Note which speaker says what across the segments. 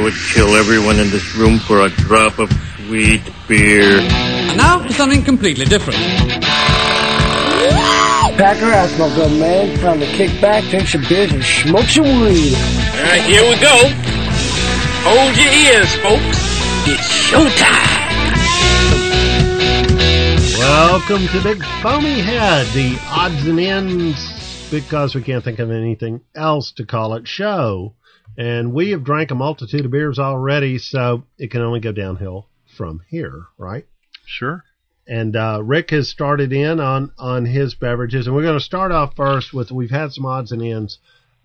Speaker 1: would kill everyone in this room for a drop of sweet beer.
Speaker 2: And now for something completely different.
Speaker 3: Packer Asphalt, man. Time to kick back, drink some beers, and smoke some weed.
Speaker 4: All right, here we go. Hold your ears, folks. It's showtime.
Speaker 5: Welcome to Big Foamy Head, the odds and ends, because we can't think of anything else to call it, show. And we have drank a multitude of beers already, so it can only go downhill from here, right?
Speaker 6: Sure.
Speaker 5: And Rick has started in on his beverages, and we're going to start off first with, we've had some odds and ends.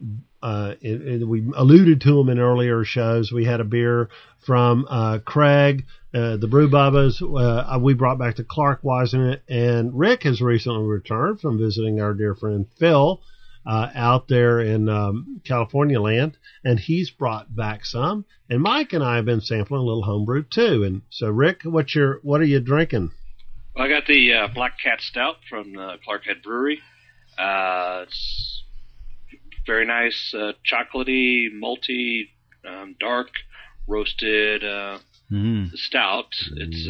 Speaker 5: We alluded to them in earlier shows. We had a beer from Craig, the Brew Bubbas. We brought back the Clark Wisenet, and Rick has recently returned from visiting our dear friend Phil out there in California land, and he's brought back some. And Mike and I have been sampling a little homebrew too. And so, Rick, what are you drinking?
Speaker 7: Well, I got the Black Cat Stout from Clarkhead Brewery. It's very nice, chocolatey, malty, dark, roasted stout. It's,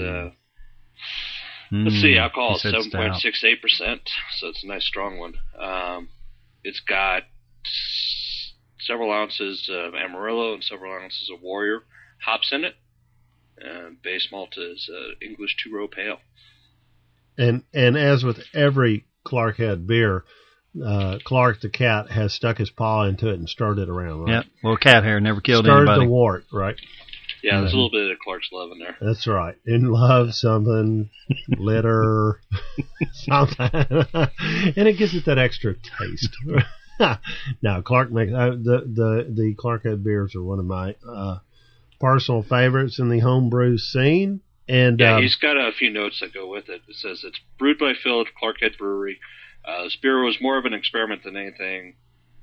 Speaker 7: let's see, alcohol is 7.68%, so it's a nice strong one. It's got several ounces of Amarillo and several ounces of Warrior hops in it. Base malt is English two-row pale.
Speaker 5: And as with every Clarkhead beer, Clark the cat has stuck his paw into it and stirred it around, right?
Speaker 6: Yeah, well, cat hair never killed anybody.
Speaker 5: Stirred the wart, right?
Speaker 7: Yeah, there's a little bit of Clark's love in there.
Speaker 5: That's right. In love, something, litter, something. And it gives it that extra taste. Now, Clark makes, the Clarkhead beers are one of my personal favorites in the homebrew scene. And
Speaker 7: yeah, he's got a few notes that go with it. It says it's brewed by Phil at Clarkhead Brewery. This beer was more of an experiment than anything.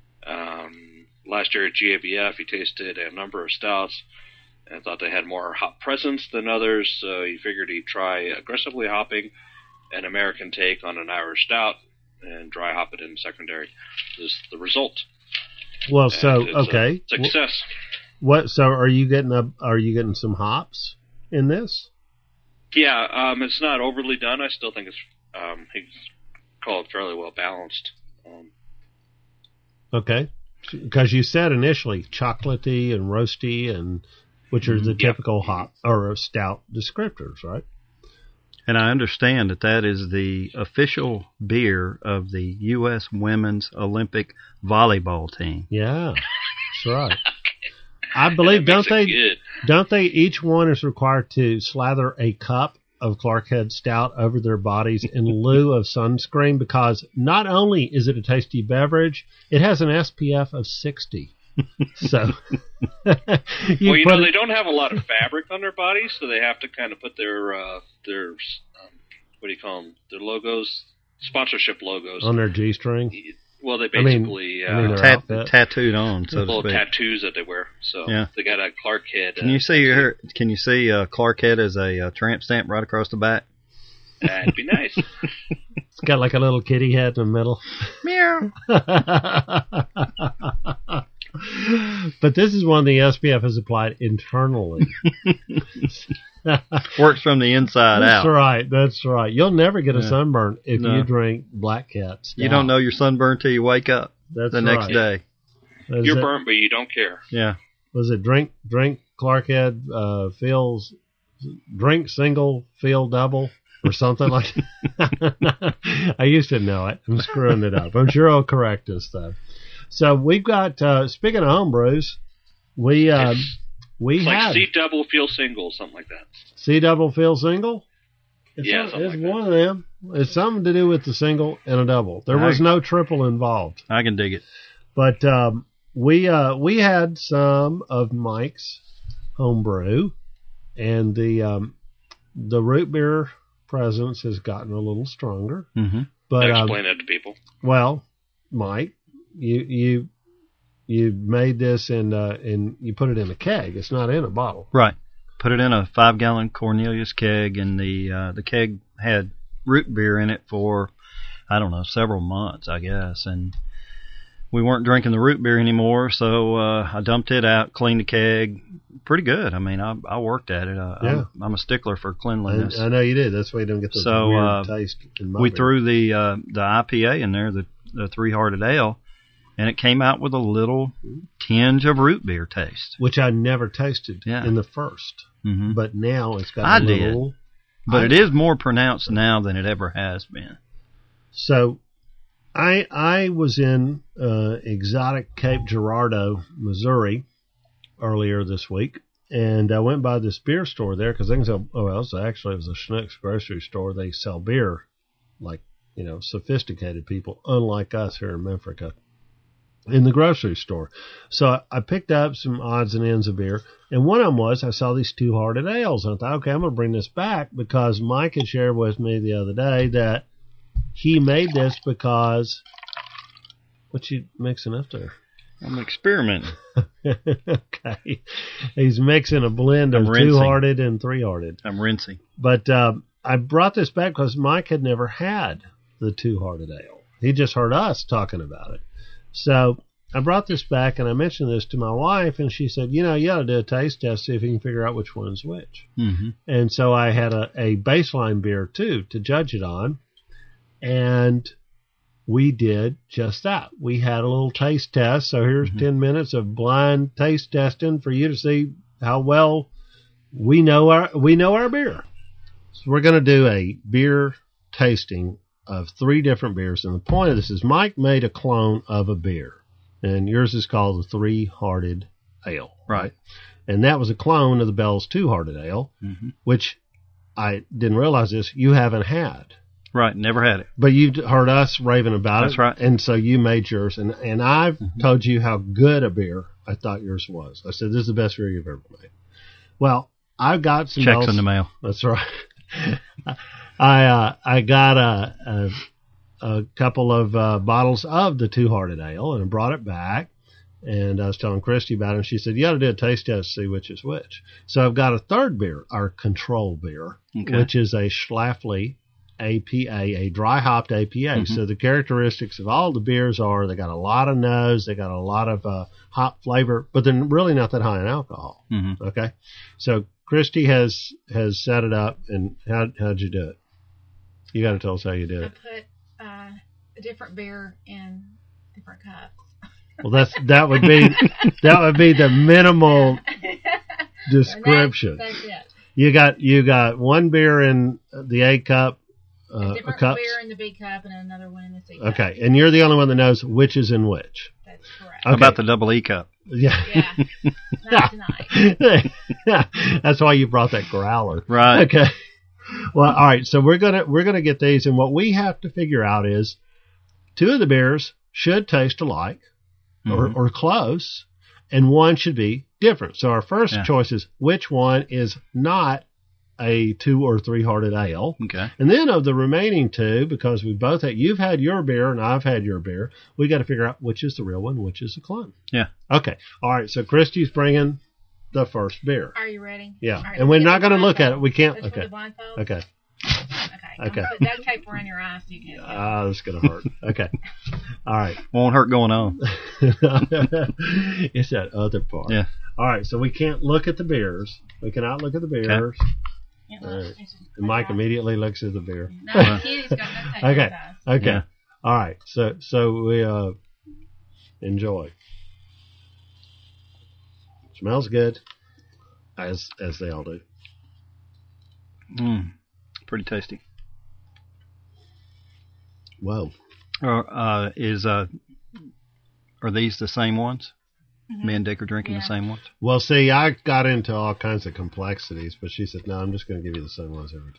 Speaker 7: Last year at GABF, he tasted a number of stouts and thought they had more hop presence than others, so he figured he'd try aggressively hopping an American take on an Irish stout and dry hop it in secondary. This is the result.
Speaker 5: Well,
Speaker 7: and
Speaker 5: so
Speaker 7: it's
Speaker 5: okay,
Speaker 7: a success.
Speaker 5: What? So are you getting some hops in this?
Speaker 7: Yeah, it's not overly done. I still think it's he's called fairly well balanced.
Speaker 5: Okay, because you said initially chocolatey and roasty, and which are the typical hop or stout descriptors, right?
Speaker 6: And I understand that is the official beer of the U.S. Women's Olympic Volleyball team.
Speaker 5: Yeah, that's right. I believe, don't they each one is required to slather a cup of Clarkhead Stout over their bodies in lieu of sunscreen, because not only is it a tasty beverage, it has an SPF of 60. So,
Speaker 7: they don't have a lot of fabric on their bodies, so they have to kind of put their what do you call them? Their logos, sponsorship logos
Speaker 5: on their G-string.
Speaker 7: Well, they basically
Speaker 6: tattooed on, so
Speaker 7: little
Speaker 6: to speak.
Speaker 7: Tattoos that they wear. So
Speaker 6: yeah.
Speaker 7: They got a Clarkhead.
Speaker 6: Can you see Clarkhead as a tramp stamp right across the back?
Speaker 7: That'd be nice.
Speaker 5: It's got like a little kitty head in the middle.
Speaker 6: Meow.
Speaker 5: But this is one the SPF has applied internally.
Speaker 6: Works from the inside out.
Speaker 5: That's right. You'll never get a sunburn if you drink Black Cat Stout.
Speaker 6: You don't know you're sunburned till you wake up next day.
Speaker 7: You're burnt, but you don't care.
Speaker 6: Yeah.
Speaker 5: Was it drink Clarkhead feels drink single feel double or something like that? I used to know it. I'm screwing it up. I'm sure it'll correct us though. So we've got speaking of homebrews, we had
Speaker 7: C double feel single, something like that.
Speaker 5: C double feel single?
Speaker 7: It's
Speaker 5: one of them. It's something to do with the single and a double. There was no triple involved.
Speaker 6: I can dig it.
Speaker 5: But we had some of Mike's homebrew, and the root beer presence has gotten a little stronger.
Speaker 6: Mm-hmm.
Speaker 5: But
Speaker 7: explain that to people.
Speaker 5: Well, Mike, you made this and you put it in a keg. It's not in a bottle.
Speaker 6: Right. Put it in a 5-gallon Cornelius keg, and the keg had root beer in it for, I don't know, several months, I guess. And we weren't drinking the root beer anymore, so I dumped it out, cleaned the keg, pretty good. I mean, I worked at it.
Speaker 5: Yeah.
Speaker 6: I'm a stickler for cleanliness.
Speaker 5: I know you did. That's why you don't get the
Speaker 6: So,
Speaker 5: weird taste in my
Speaker 6: We
Speaker 5: beer.
Speaker 6: threw the IPA in there, the Three-Hearted Ale, and it came out with a little tinge of root beer taste.
Speaker 5: Which I never tasted
Speaker 6: Yeah.
Speaker 5: in the first.
Speaker 6: Mm-hmm.
Speaker 5: But now it's got
Speaker 6: I
Speaker 5: a
Speaker 6: did.
Speaker 5: little...
Speaker 6: But it is more pronounced now than it ever has been.
Speaker 5: So I was in exotic Cape Girardeau, Missouri, earlier this week, and I went by this beer store there because they can sell. Oh, well, actually, it was a Schnucks grocery store. They sell beer like sophisticated people, unlike us here in Memphis, in the grocery store. So I picked up some odds and ends of beer, and one of them was I saw these Two-Hearted Ales, and I thought, okay, I'm going to bring this back because Mike had shared with me the other day that he made this because what you mixing up there?
Speaker 6: I'm experimenting.
Speaker 5: Okay, he's mixing a blend of
Speaker 6: I'm rinsing.
Speaker 5: Two-Hearted and Three-Hearted.
Speaker 6: I'm rinsing.
Speaker 5: But I brought this back because Mike had never had the Two-Hearted Ale. He just heard us talking about it. So I brought this back, and I mentioned this to my wife, and she said, you ought to do a taste test, see if you can figure out which one's which.
Speaker 6: Mm-hmm.
Speaker 5: And so I had a baseline beer, too, to judge it on. And we did just that. We had a little taste test. So here's 10 minutes of blind taste testing for you to see how well we know our beer. So we're going to do a beer tasting of 3 different beers. And the point of this is Mike made a clone of a beer. And yours is called the Three-Hearted Ale.
Speaker 6: Right.
Speaker 5: And that was a clone of the Bell's Two-Hearted Ale, which I didn't realize this, you haven't had.
Speaker 6: Right, never had it.
Speaker 5: But you've heard us raving about it.
Speaker 6: That's right.
Speaker 5: And so you made yours. And I've told you how good a beer I thought yours was. I said, this is the best beer you've ever made. Well, I've got some...
Speaker 6: Checks in the mail.
Speaker 5: That's right. I got a couple of bottles of the Two-Hearted Ale, and I brought it back. And I was telling Christy about it, and she said, you ought to do a taste test to see which is which. So I've got a third beer, our control beer, which is a Schlafly APA, a dry hopped APA. So the characteristics of all the beers are they got a lot of nose, they got a lot of hop flavor, but they're really not that high in alcohol. Okay, so Christy has set it up, and how'd you do it? You got to tell us how you did it.
Speaker 8: I put a different beer in different cups.
Speaker 5: Well, that would be the minimal description.
Speaker 8: That's it.
Speaker 5: You got one beer in the A cup.
Speaker 8: A different
Speaker 5: cups.
Speaker 8: beer in the B cup and another one in the C cup.
Speaker 5: Okay, and you're the only one that knows which is in which.
Speaker 8: That's correct.
Speaker 6: How about the double E cup?
Speaker 5: Yeah.
Speaker 8: Yeah. Not tonight.
Speaker 5: That's why you brought that growler.
Speaker 6: Right.
Speaker 5: Okay. Well, all right. So we're gonna get these, and what we have to figure out is 2 of the beers should taste alike or close, and one should be different. So our first choice is which one is not a 2 or 3-hearted ale.
Speaker 6: Okay.
Speaker 5: And then of the remaining 2, because we both you've had your beer and I've had your beer, we got to figure out which is the real one, which is the clone.
Speaker 6: Yeah.
Speaker 5: Okay. All right. So Christy's bringing the first beer.
Speaker 8: Are you ready?
Speaker 5: Yeah.
Speaker 8: All right,
Speaker 5: and we're
Speaker 8: let's
Speaker 5: not
Speaker 8: get the
Speaker 5: going to look at
Speaker 8: blindfold.
Speaker 5: it. We can't.
Speaker 8: Let's put
Speaker 5: Okay.
Speaker 8: the blindfold.
Speaker 5: Okay.
Speaker 8: Okay. Don't put duct tape around your eyes so you can't see.
Speaker 5: This is going to hurt. Okay. All right.
Speaker 6: Won't hurt going on.
Speaker 5: It's that other part.
Speaker 6: Yeah.
Speaker 5: All right. So we can't look at the beers. We cannot look at the beers.
Speaker 8: Can't
Speaker 5: All
Speaker 8: look.
Speaker 5: right.
Speaker 8: It's just
Speaker 5: And Mike
Speaker 8: like
Speaker 5: immediately looks at the beer.
Speaker 8: that. No, he's got duct tape
Speaker 5: Okay.
Speaker 8: on his eyes.
Speaker 5: Okay.
Speaker 6: Yeah.
Speaker 5: All right. So we enjoy. Smells good, as they all do.
Speaker 6: Pretty tasty.
Speaker 5: Whoa.
Speaker 6: Are these the same ones? Me and Dick are drinking the same ones?
Speaker 5: Well, see, I got into all kinds of complexities, but she said, no, I'm just going to give you the same ones every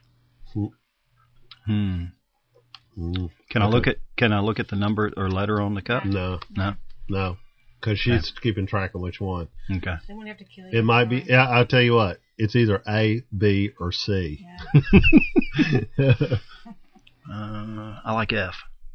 Speaker 5: time.
Speaker 6: Can I look at the number or letter on the cup?
Speaker 5: No, because she's keeping track of which one.
Speaker 6: Okay.
Speaker 8: They won't have to kill you.
Speaker 5: It might be. Yeah, I'll tell you what. It's either A, B, or C.
Speaker 8: Yeah.
Speaker 6: I like F.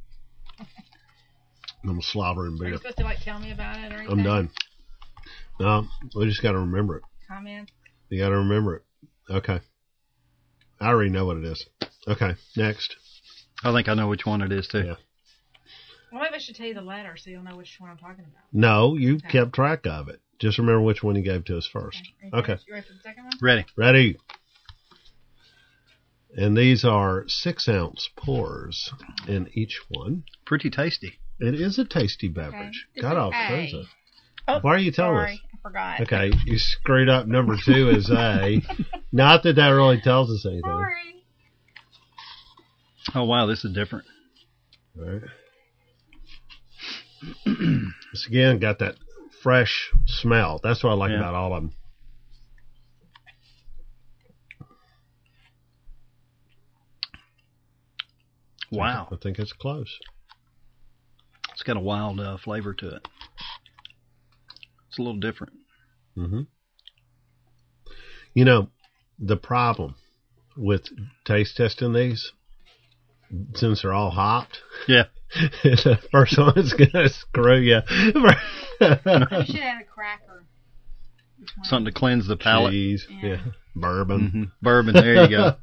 Speaker 5: I'm slobbering
Speaker 8: Are you
Speaker 5: beer.
Speaker 8: supposed to tell me about it or anything?
Speaker 5: I'm done. No, we just got to remember it.
Speaker 8: Comments?
Speaker 5: You got to remember it. Okay. I already know what it is. Okay, next.
Speaker 6: I think I know which one it is, too.
Speaker 5: Yeah.
Speaker 8: Well, maybe I should tell you the letter so you'll know which one I'm talking about.
Speaker 5: No, you kept track of it. Just remember which one you gave to us first. Okay.
Speaker 8: You ready for the second one?
Speaker 6: Ready.
Speaker 5: Ready. And these are 6-ounce pours in each one.
Speaker 6: Pretty tasty.
Speaker 5: It is a tasty beverage.
Speaker 8: This
Speaker 5: Got
Speaker 8: is
Speaker 5: all
Speaker 8: A.
Speaker 5: kinds of.
Speaker 8: Oh,
Speaker 5: Why are you telling
Speaker 8: sorry,
Speaker 5: us?
Speaker 8: I forgot.
Speaker 5: Okay, you screwed up. Number 2 is A. Not that really tells us anything.
Speaker 8: Sorry.
Speaker 6: Oh, wow, this is different.
Speaker 5: All right. This again got that fresh smell. That's what I like about all of them.
Speaker 6: Wow.
Speaker 5: I think it's close.
Speaker 6: It's got a wild flavor to it. It's a little different.
Speaker 5: Mm-hmm. You know, the problem with taste testing these, since they're all hopped,
Speaker 6: Yeah.
Speaker 5: the first one is going to screw you.
Speaker 8: You should add a cracker.
Speaker 6: Something to cleanse the palate.
Speaker 5: Cheese, yeah. Bourbon.
Speaker 6: Mm-hmm. Bourbon, there you go.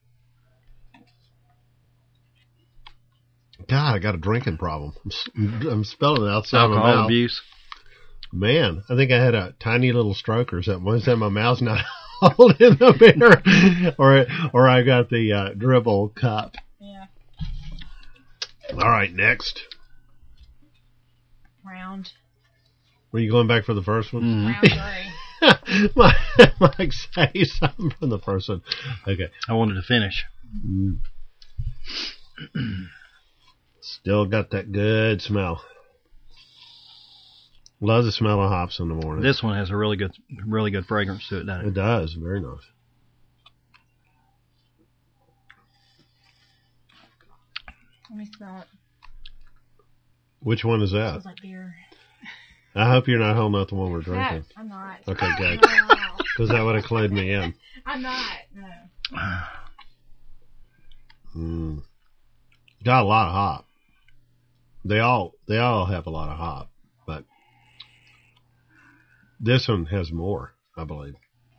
Speaker 5: God, I got a drinking problem. I'm spelling it outside my
Speaker 6: Alcohol
Speaker 5: mouth.
Speaker 6: abuse.
Speaker 5: Man, I think I had a tiny little stroker. So one time my mouth's not holding the beer, or I got the dribble cup.
Speaker 8: Yeah.
Speaker 5: All right, next.
Speaker 8: Round.
Speaker 5: Were you going back for the first one?
Speaker 6: Mm-hmm.
Speaker 8: Round 3.
Speaker 5: Mike, say something from the first one. Okay.
Speaker 6: I wanted to finish.
Speaker 5: Still got that good smell. Love the smell of hops in the morning.
Speaker 6: This one has a really good fragrance to it, doesn't
Speaker 5: It
Speaker 6: it?
Speaker 5: does. Very nice.
Speaker 8: Let me smell it.
Speaker 5: Which one is
Speaker 8: It
Speaker 5: that?
Speaker 8: smells like beer.
Speaker 5: I hope you're not holding up the one we're
Speaker 8: No,
Speaker 5: drinking.
Speaker 8: I'm not.
Speaker 5: Okay, good.
Speaker 8: No.
Speaker 5: Because that would have clued me in.
Speaker 8: I'm not. No.
Speaker 5: Got a lot of hop. They all have a lot of hop, but this one has more, I believe.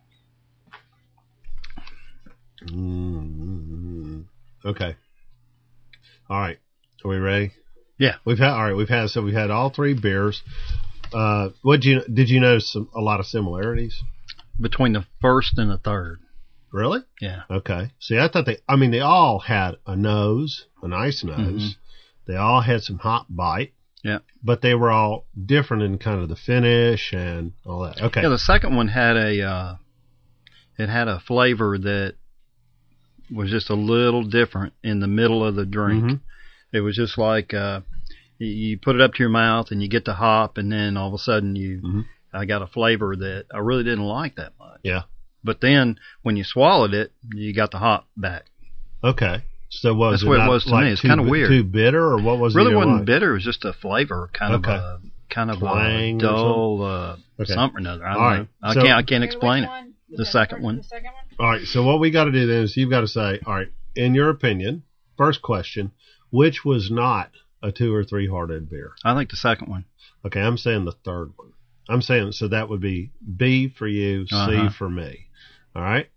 Speaker 5: Okay. All right. Are we ready?
Speaker 6: Yeah.
Speaker 5: We've had all 3 beers. Did you notice a lot of similarities?
Speaker 6: Between the first and the third.
Speaker 5: Really?
Speaker 6: Yeah.
Speaker 5: Okay. See, I thought they all had a nice nose.
Speaker 6: Mm-hmm.
Speaker 5: They all had some hop bite.
Speaker 6: Yeah.
Speaker 5: But they were all different in kind of the finish and all that. Okay.
Speaker 6: Yeah, the second one had a flavor that was just a little different in the middle of the drink.
Speaker 5: Mm-hmm.
Speaker 6: It was just like you put it up to your mouth and you get the hop, and then all of a sudden I got a flavor that I really didn't like that much.
Speaker 5: Yeah.
Speaker 6: But then when you swallowed it, you got the hop back.
Speaker 5: Okay. So
Speaker 6: That's what it was to me. It's kind of weird.
Speaker 5: Too bitter, or what was it?
Speaker 6: Really wasn't bitter. It was just a flavor, kind of
Speaker 5: Twang
Speaker 6: a dull something or other. I don't know. I can't explain it. The second one.
Speaker 5: All right. So what we got to do then is you've got to say, all right, in your opinion, first question, which was not a 2 or 3 hearted beer?
Speaker 6: I think the second one.
Speaker 5: Okay, I'm saying the third one. I'm saying, so that would be B for you, C for me. All right.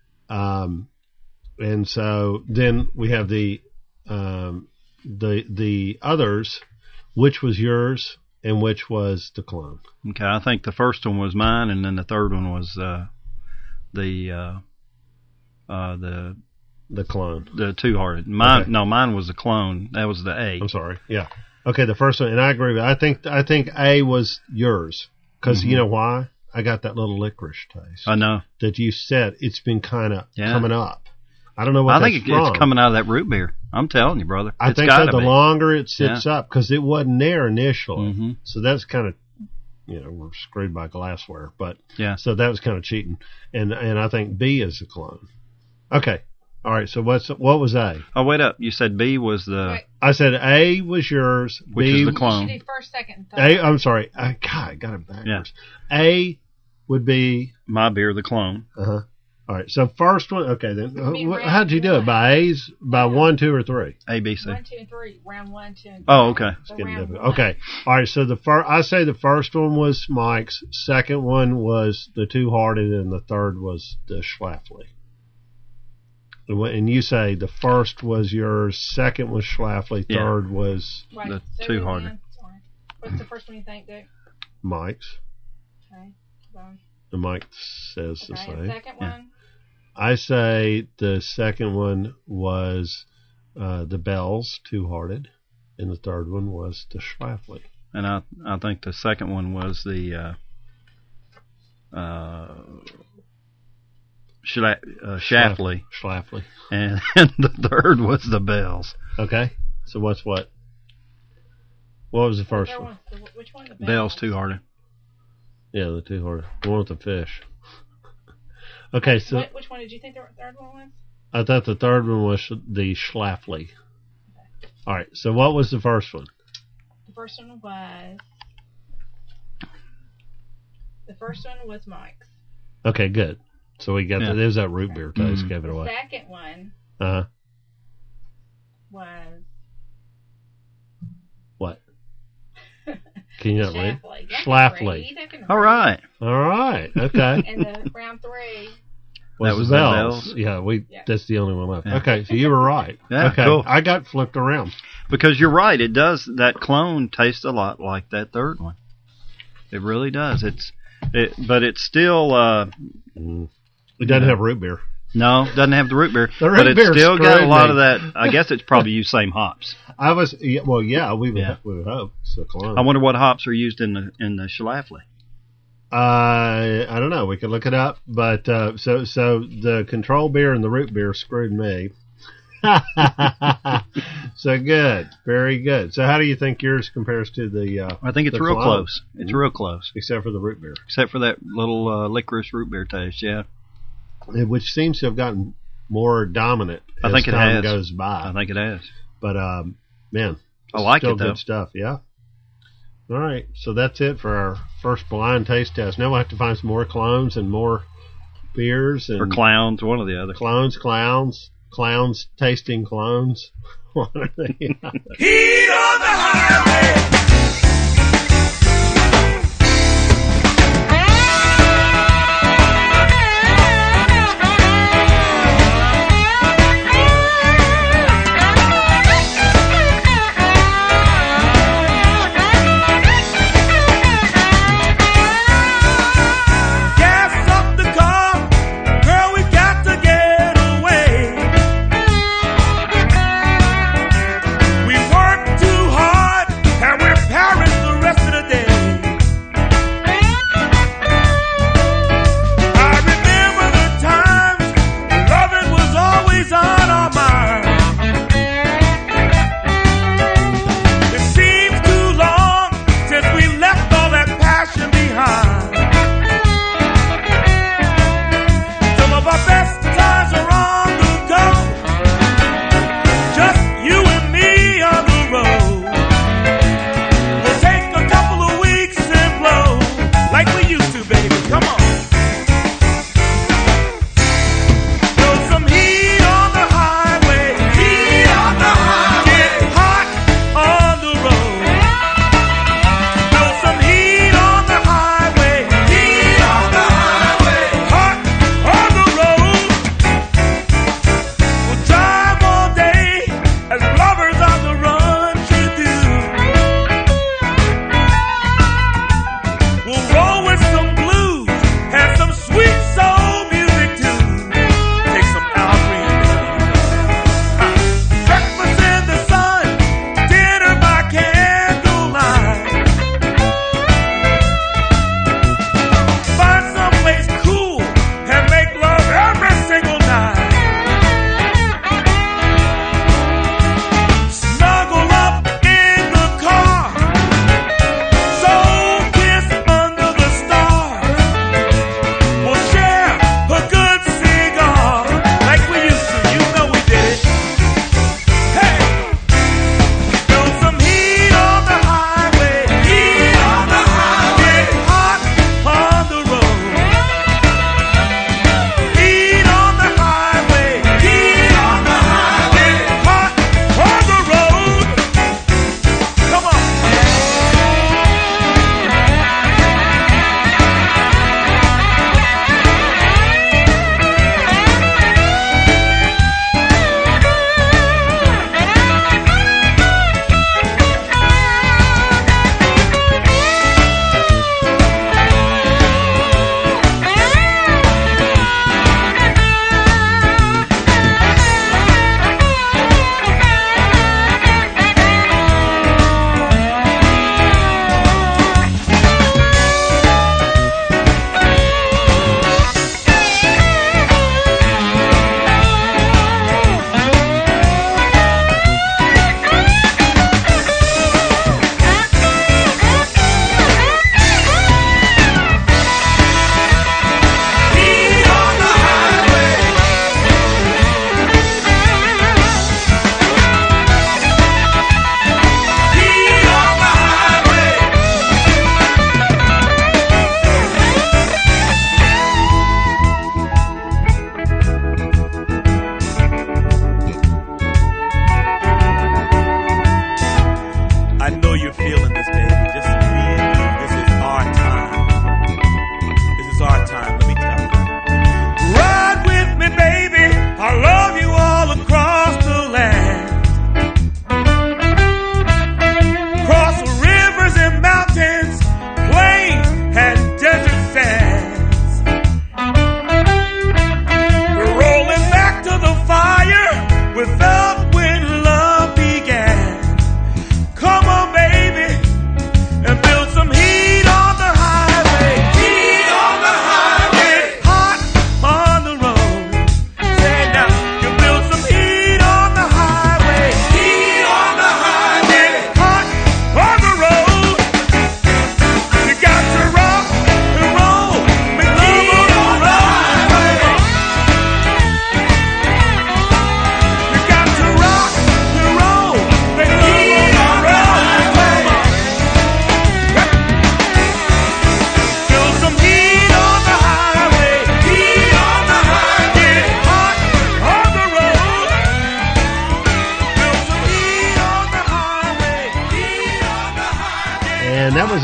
Speaker 5: And so then we have the others, which was yours and which was the clone.
Speaker 6: Okay, I think the first one was mine, and then the third one was the
Speaker 5: clone.
Speaker 6: The two-hearted. Mine was the clone. That was the A.
Speaker 5: I'm sorry. Yeah. Okay, the first one, and I agree with it. I think A was yours because you know why? I got that little licorice taste.
Speaker 6: I know
Speaker 5: that you said it's been kind of coming up. I don't know what
Speaker 6: I
Speaker 5: that's
Speaker 6: think
Speaker 5: from.
Speaker 6: It's coming out of that root beer. I'm telling you, brother.
Speaker 5: I think that the longer it sits up, because it wasn't there initially.
Speaker 6: Mm-hmm.
Speaker 5: So that's kind of, we're screwed by glassware. But so that was kind of cheating. And I think B is the clone. Okay. All right. So what was A?
Speaker 6: Oh, wait up. You said B was the.
Speaker 5: I said A was yours.
Speaker 6: Which
Speaker 5: B
Speaker 6: is the clone.
Speaker 8: You do first, second, third.
Speaker 5: A. I'm sorry. I got it backwards. Yeah. A would be
Speaker 6: my beer, the clone.
Speaker 5: All right, so first one, okay, then. How'd you do it? By A's? By 1, 2, or 3?
Speaker 6: A, B, C.
Speaker 8: 1, 2, and 3. Round 1, 2, and 3.
Speaker 6: Oh, okay.
Speaker 8: So
Speaker 5: okay. All right, so I say the first one was Mike's, second one was the Two Hearted, and the third was the Schlafly. And you say the first was yours, second was Schlafly, third was
Speaker 6: the Two Hearted.
Speaker 8: What's the first one you think, Dick?
Speaker 5: Mike's.
Speaker 8: Okay. Hold
Speaker 5: And Mike says the
Speaker 8: on. Okay,
Speaker 5: same.
Speaker 8: the second one.
Speaker 5: I say the second one was the Bells, Two Hearted, and the third one was the Schlafly.
Speaker 6: And I think the second one was the Schlafly.
Speaker 5: Schlafly.
Speaker 6: And the third was the Bells.
Speaker 5: Okay. So what's what? What was the first one?
Speaker 8: Which one? The
Speaker 6: Bells Two Hearted.
Speaker 5: Yeah, the Two Hearted. The one with the fish. Okay, so
Speaker 8: Which one did you think the third one was?
Speaker 5: I thought the third one was the Schlafly. All right, so what was the first one?
Speaker 8: The first one was Mike's.
Speaker 5: Okay, good. So we got there's that root beer taste.
Speaker 6: Mm-hmm.
Speaker 5: Gave it
Speaker 8: The
Speaker 5: away.
Speaker 8: second one was
Speaker 5: What? Can you not read?
Speaker 8: Schlafly.
Speaker 6: All right.
Speaker 5: All right. Okay.
Speaker 8: And the round 3.
Speaker 5: Was
Speaker 6: That was
Speaker 5: the
Speaker 6: the
Speaker 5: Bells.
Speaker 6: Bells.
Speaker 5: Yeah, that's the only one left.
Speaker 6: Yeah.
Speaker 5: Okay, so you were right.
Speaker 6: Yeah,
Speaker 5: okay.
Speaker 6: cool.
Speaker 5: I got flipped around.
Speaker 6: Because you're right, it does. That clone tastes a lot like that third one. It really does. But it's still
Speaker 5: It doesn't have root beer.
Speaker 6: no, doesn't have the root beer,
Speaker 5: The root
Speaker 6: but it's
Speaker 5: beer
Speaker 6: still got a
Speaker 5: screwed
Speaker 6: lot
Speaker 5: me.
Speaker 6: of that. I guess it's probably used same hops.
Speaker 5: We would
Speaker 6: Yeah.
Speaker 5: we would hope. So clone.
Speaker 6: I wonder what hops are used in the Schlafly.
Speaker 5: I don't know. We could look it up, but so the control beer and the root beer screwed me. So good, very good. So how do you think yours compares to the?
Speaker 6: I think it's
Speaker 5: the
Speaker 6: real
Speaker 5: clone?
Speaker 6: close. It's real close,
Speaker 5: Except for the root beer,
Speaker 6: except for that little licorice root beer taste. Yeah,
Speaker 5: which seems to have gotten more dominant
Speaker 6: I
Speaker 5: as
Speaker 6: think it
Speaker 5: time
Speaker 6: has.
Speaker 5: goes by.
Speaker 6: I think it has.
Speaker 5: But man,
Speaker 6: I like
Speaker 5: still
Speaker 6: it, though.
Speaker 5: good stuff. Yeah. All right, so that's it for our first blind taste test. Now we'll have to find some more clones and more beers and
Speaker 6: Or clowns, one or the other.
Speaker 5: clowns tasting clones. What are they?
Speaker 9: Heat on the highway. Gas up the car, girl, we got to get away. We work too hard and we're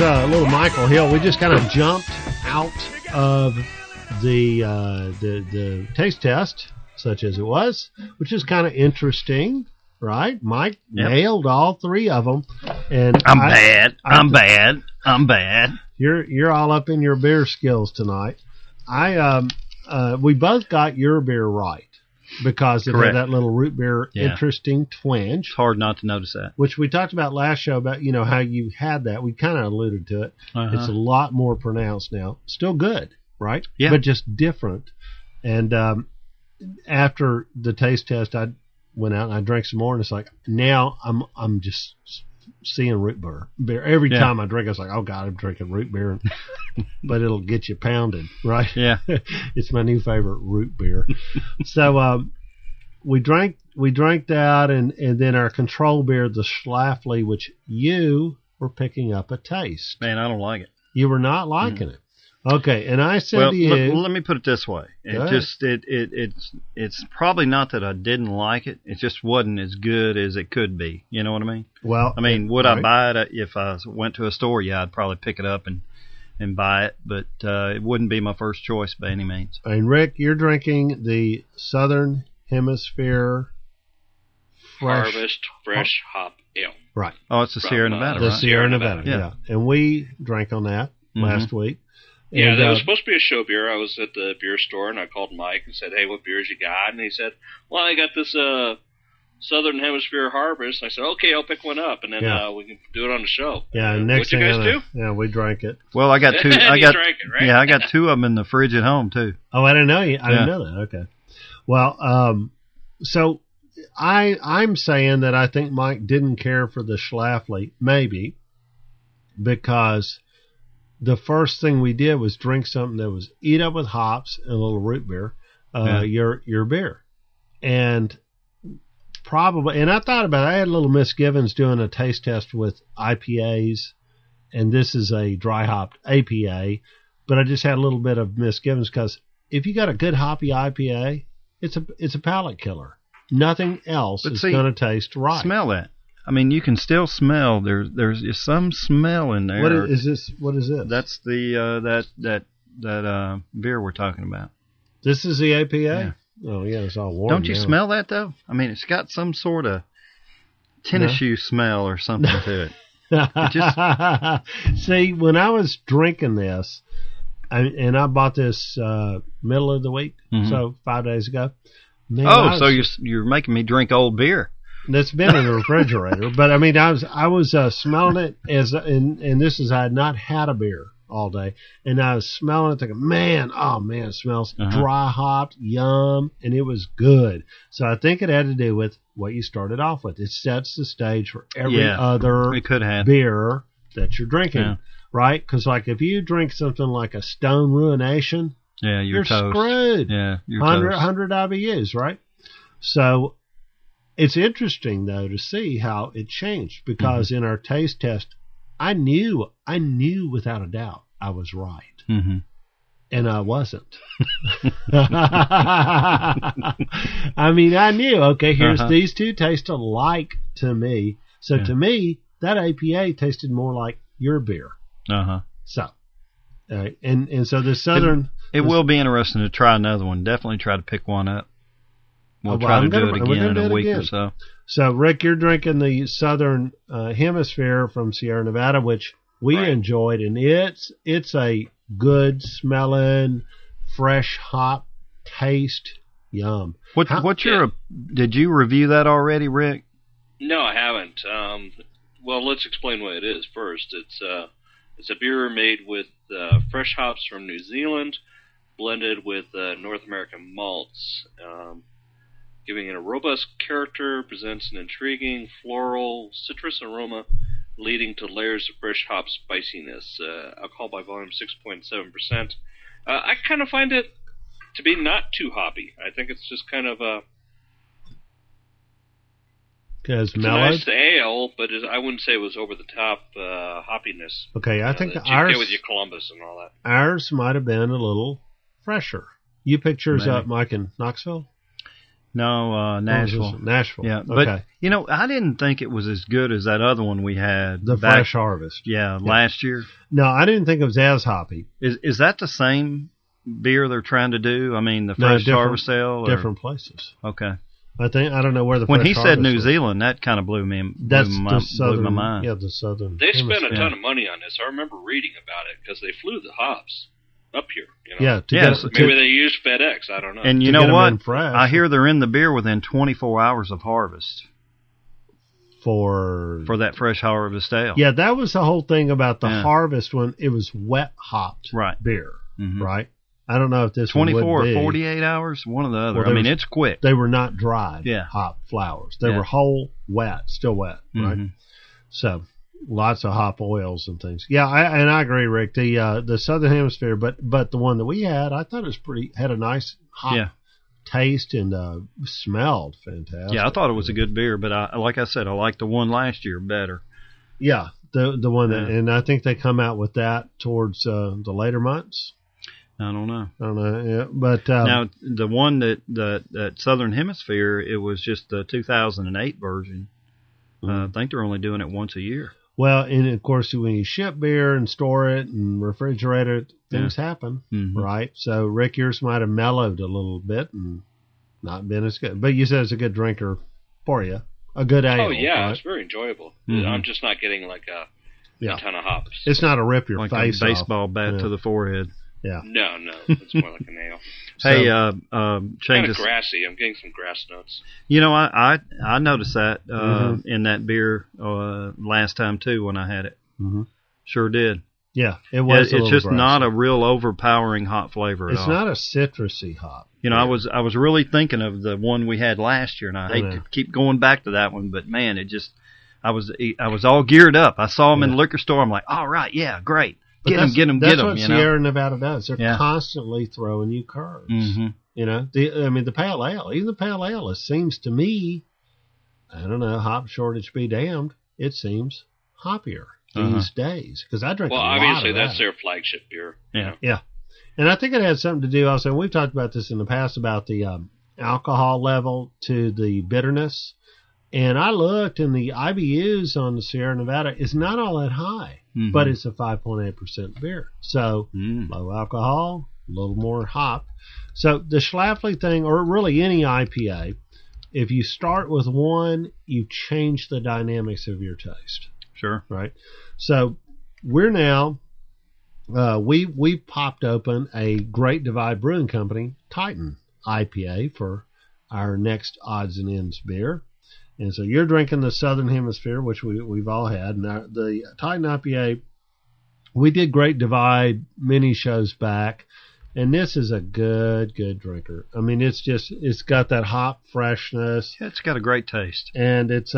Speaker 5: little Michael Hill. We just kind of jumped out of the taste test, such as it was, which is kind of interesting, right? Mike nailed all three of them, and
Speaker 6: I'm bad.
Speaker 5: You're all up in your beer skills tonight. We both got your beer right because it had that little root beer interesting twinge.
Speaker 6: It's hard not to notice that.
Speaker 5: Which we talked about last show about, how you had that. We kind of alluded to it. It's a lot more pronounced now. Still good, right?
Speaker 6: Yeah.
Speaker 5: But just different. And after the taste test, I went out and I drank some more, and it's like, now I'm just seeing root beer. Every time I drink, I was like, oh God, I'm drinking root beer. But it'll get you pounded, right?
Speaker 6: Yeah.
Speaker 5: It's my new favorite, root beer. So we drank that, and then our control beer, the Schlafly, which you were picking up a taste.
Speaker 6: Man, I don't like it.
Speaker 5: You were not liking it. Okay, and I said to you...
Speaker 6: let me put it this way. It's probably not that I didn't like it. It just wasn't as good as it could be. You know what I mean?
Speaker 5: Well,
Speaker 6: I mean, would I buy it if I went to a store? Yeah, I'd probably pick it up and buy it, but it wouldn't be my first choice by any means.
Speaker 5: And Rick, you're drinking the Southern Hemisphere
Speaker 7: Harvest Fresh Hop Ale.
Speaker 5: Right.
Speaker 6: Oh, it's the Sierra Nevada,
Speaker 5: the
Speaker 6: right?
Speaker 5: Sierra Nevada, yeah. And we drank on that last week.
Speaker 7: Yeah, that was supposed to be a show beer. I was at the beer store, and I called Mike and said, hey, what beers you got? And he said, well, I got this Southern Hemisphere Harvest. I said, okay, I'll pick one up, and then we can do it on the show.
Speaker 5: Yeah, and next
Speaker 7: thing you guys do?
Speaker 5: Yeah, we drank it.
Speaker 6: Well, I got two.
Speaker 7: Drank it, right?
Speaker 6: Yeah, I got two of them in the fridge at home, too.
Speaker 5: Oh, I didn't know you. I didn't know that. Okay. Well, so I'm saying that I think Mike didn't care for the Schlafly, maybe, because the first thing we did was drink something that was eat up with hops and a little root beer, your beer. And probably, and I thought about it, I had a little misgivings doing a taste test with IPAs, and this is a dry hopped APA, but I just had a little bit of misgivings because if you got a good hoppy IPA, it's a palate killer. Nothing else is going to taste right.
Speaker 6: Smell that. I mean, you can still smell. There's some smell in there.
Speaker 5: What is this? What is this?
Speaker 6: That's the that beer we're talking about.
Speaker 5: This is the APA.
Speaker 6: Yeah.
Speaker 5: Oh yeah, it's all warm.
Speaker 6: Don't you smell that though? I mean, it's got some sort of tennis shoe smell or something to it.
Speaker 5: See, when I was drinking this, and I bought this middle of the week, so 5 days ago. Man,
Speaker 6: so you're making me drink old beer.
Speaker 5: That's been in the refrigerator, but I mean, I was smelling it and this is, I had not had a beer all day, and I was smelling it thinking, man, it smells dry hopped, yum, and it was good. So I think it had to do with what you started off with. It sets the stage for every other beer that you're drinking, right? Because like if you drink something like a Stone Ruination, you're
Speaker 6: toast.
Speaker 5: Screwed.
Speaker 6: Yeah, you're
Speaker 5: 100 IBUs, right? So it's interesting, though, to see how it changed because in our taste test, I knew without a doubt I was right. And I wasn't. I mean, I knew, okay, here's these two taste alike to me. So to me, that APA tasted more like your beer. So, and so the Southern...
Speaker 6: It will be interesting to try another one. Definitely try to pick one up. We'll try to do it again in a week or so.
Speaker 5: So, Rick, you're drinking the Southern Hemisphere from Sierra Nevada, which we enjoyed, and it's a good smelling, fresh hop taste. Yum.
Speaker 6: Did you review that already, Rick?
Speaker 7: No, I haven't. Well, let's explain what it is first. It's a beer made with fresh hops from New Zealand, blended with North American malts. Giving it a robust character, presents an intriguing floral citrus aroma, leading to layers of fresh hop spiciness. Alcohol by volume 6.7%. I kind of find it to be not too hoppy. I think it's just kind of it's
Speaker 5: mellowed.
Speaker 7: A nice ale, but I wouldn't say it was over the top hoppiness.
Speaker 5: Okay, I think
Speaker 7: ours you get with your Columbus and all that.
Speaker 5: Ours might have been a little fresher. You picked yours up, Mike, in Knoxville.
Speaker 6: No, Nashville.
Speaker 5: Nashville.
Speaker 6: Yeah,
Speaker 5: okay.
Speaker 6: but I didn't think it was as good as that other one we had.
Speaker 5: The Fresh Harvest.
Speaker 6: Yeah, last year.
Speaker 5: No, I didn't think it was as hoppy.
Speaker 6: Is that the same beer they're trying to do? I mean, the Fresh Harvest Ale?
Speaker 5: Different places.
Speaker 6: Okay.
Speaker 5: I don't know where the
Speaker 6: when
Speaker 5: Fresh
Speaker 6: he
Speaker 5: Harvest
Speaker 6: said New
Speaker 5: was.
Speaker 6: Zealand, that kind of blew
Speaker 5: my
Speaker 6: mind.
Speaker 5: Yeah, the southern.
Speaker 7: They spent a
Speaker 5: hemisphere.
Speaker 7: ton of money on this. I remember reading about it because they flew the hops up here.
Speaker 5: Yeah,
Speaker 7: maybe they used FedEx. I don't know.
Speaker 6: And you know what? I hear they're in the beer within 24 hours of harvest
Speaker 5: for
Speaker 6: that Fresh Harvest Ale.
Speaker 5: Yeah, that was the whole thing about the Harvest one. It was wet hopped beer, right? I don't know if this
Speaker 6: 24
Speaker 5: one would be.
Speaker 6: or 48 hours, one or the other.
Speaker 5: Well,
Speaker 6: it's quick.
Speaker 5: They were not dried hop flowers. They were whole, wet, still wet, right? So lots of hop oils and things. Yeah, I agree, Rick. The Southern Hemisphere, but the one that we had, I thought it was had a nice hop taste and smelled fantastic.
Speaker 6: Yeah, I thought it was a good beer, but like I said, I liked the one last year better.
Speaker 5: Yeah, the one that, and I think they come out with that towards the later months.
Speaker 6: I don't know.
Speaker 5: Yeah, but
Speaker 6: now the one that Southern Hemisphere, it was just the 2008 version. I think they're only doing it once a year.
Speaker 5: Well, and of course, when you ship beer and store it and refrigerate it, things happen, right? So, Rick, yours might have mellowed a little bit and not been as good. But you said it's a good drinker for you, a good ale.
Speaker 7: Oh yeah,
Speaker 5: right?
Speaker 7: It's very enjoyable. I'm just not getting like a ton of hops.
Speaker 5: It's not a rip your
Speaker 6: like
Speaker 5: face
Speaker 6: a baseball bat to the forehead.
Speaker 5: Yeah.
Speaker 7: No, it's more like an ale.
Speaker 6: Hey,
Speaker 7: kind of grassy. I'm getting some grass notes.
Speaker 6: I noticed that in that beer last time too when I had it. Sure did.
Speaker 5: Yeah, it was.
Speaker 6: It's just
Speaker 5: grassy.
Speaker 6: not a real overpowering hot flavor at all.
Speaker 5: It's not a citrusy hop.
Speaker 6: I was really thinking of the one we had last year, and I hate to keep going back to that one, but man, it just I was all geared up. I saw them in the liquor store. I'm like, all right, yeah, great. Get them.
Speaker 5: That's what Sierra Nevada does. They're constantly throwing you curves. The pale ale, even the pale ale, it seems to me, I don't know, hop shortage be damned, it seems hoppier these days. Because I drink a lot
Speaker 7: obviously
Speaker 5: of
Speaker 7: that's
Speaker 5: that.
Speaker 7: their flagship beer.
Speaker 5: Yeah. And I think it had something to do also, and we've talked about this in the past, about the alcohol level to the bitterness. And I looked, and the IBUs on the Sierra Nevada is not all that high, but it's a 5.8% beer. So low alcohol, a little more hop. So the Schlafly thing, or really any IPA, if you start with one, you change the dynamics of your taste.
Speaker 6: Sure.
Speaker 5: Right? So we're now, we popped open a Great Divide Brewing Company Titan IPA for our next odds and ends beer. And so you're drinking the Southern Hemisphere, which we've all had. And the Titan IPA, we did Great Divide many shows back, and this is a good drinker. I mean, it's got that hop freshness.
Speaker 6: Yeah, it's got a great taste.
Speaker 5: And it's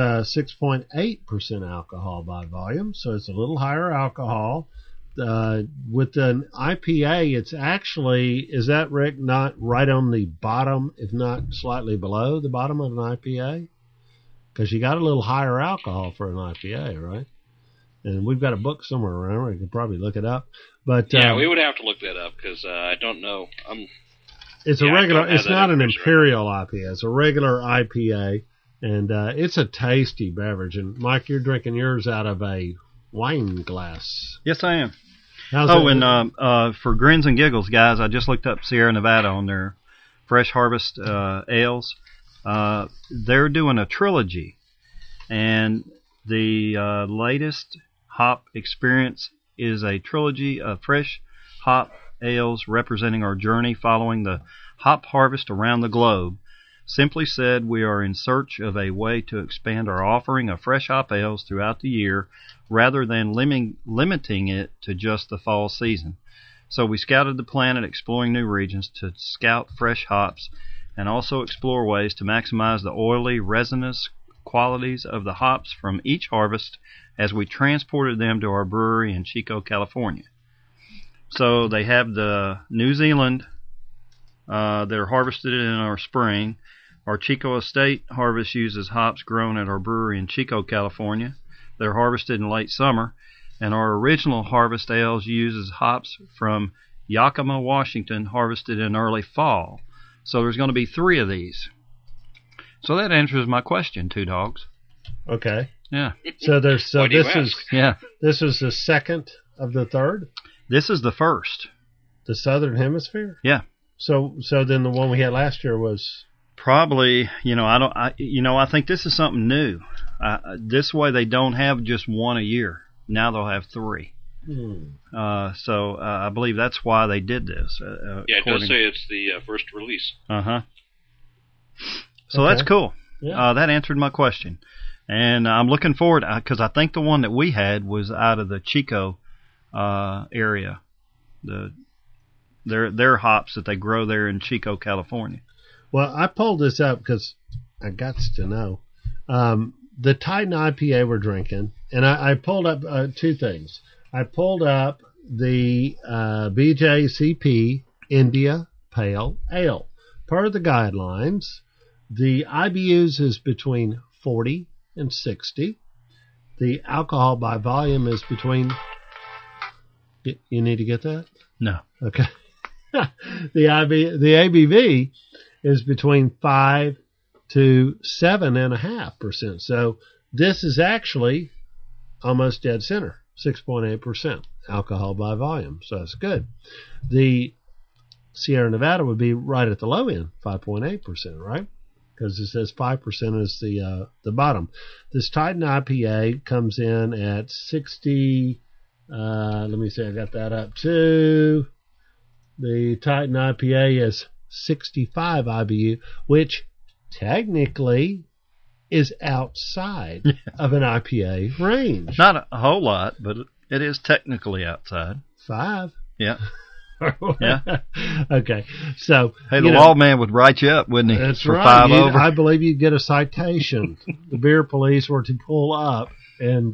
Speaker 5: 6.8% alcohol by volume, so it's a little higher alcohol. With an IPA, it's actually, is that, Rick, not right on the bottom, if not slightly below the bottom of an IPA? Because you got a little higher alcohol for an IPA, right? And we've got a book somewhere around. We could probably look it up. But
Speaker 7: we would have to look that up because I don't know.
Speaker 5: It's a regular. It's not an imperial IPA. It's a regular IPA, and it's a tasty beverage. And Mike, you're drinking yours out of a wine glass.
Speaker 6: Yes, I am.
Speaker 5: And
Speaker 6: for grins and giggles, guys, I just looked up Sierra Nevada on their Fresh Harvest ales. They're doing a trilogy, and the latest hop experience is a trilogy of fresh hop ales representing our journey following the hop harvest around the globe. Simply said, we are in search of a way to expand our offering of fresh hop ales throughout the year rather than limiting it to just the fall season. So we scouted the planet exploring new regions to scout fresh hops and also explore ways to maximize the oily, resinous qualities of the hops from each harvest as we transported them to our brewery in Chico, California. So they have the New Zealand that are harvested in our spring. Our Chico Estate harvest uses hops grown at our brewery in Chico, California. They're harvested in late summer. And our original harvest ales uses hops from Yakima, Washington, harvested in early fall. So there's going to be 3 of these. So that answers my question, Two Dogs.
Speaker 5: Okay.
Speaker 6: Yeah.
Speaker 5: So
Speaker 7: Why do you ask?
Speaker 5: This is the second of the third,
Speaker 6: This is the first.
Speaker 5: the Southern Hemisphere.
Speaker 6: Yeah.
Speaker 5: So then the one we had last year was
Speaker 6: Probably, I think this is something new. This way they don't have just one a year. Now they'll have 3. So I believe that's why they did this.
Speaker 7: Yeah, it does say it's the first release.
Speaker 6: Uh-huh. So
Speaker 5: Okay.
Speaker 6: that's cool.
Speaker 5: Yeah.
Speaker 6: That answered my question. And I'm looking forward, because I think the one that we had was out of the Chico area. Their hops that they grow there in Chico, California.
Speaker 5: Well, I pulled this up because I got to know. The Titan IPA we're drinking, and I pulled up 2 things. I pulled up the BJCP India Pale Ale. Per the guidelines, the IBUs is between 40 and 60. The alcohol by volume is between... You need to get that?
Speaker 6: No.
Speaker 5: Okay. The ABV is between 5 to 7.5%. So this is actually almost dead center, 6.8% alcohol by volume. So that's good. The Sierra Nevada would be right at the low end, 5.8%, right? Because it says 5% is the bottom. This Titan IPA comes in at 60. Let me see, I got that up too. The Titan IPA is 65 IBU, which technically is outside of an IPA range.
Speaker 6: Not a whole lot, but it is technically outside.
Speaker 5: 5.
Speaker 6: Yeah. Yeah.
Speaker 5: Okay. So
Speaker 6: hey, the lawman would write you up, wouldn't he?
Speaker 5: That's
Speaker 6: for
Speaker 5: right.
Speaker 6: 5 over.
Speaker 5: I believe you'd get a citation. The beer police were to pull up, and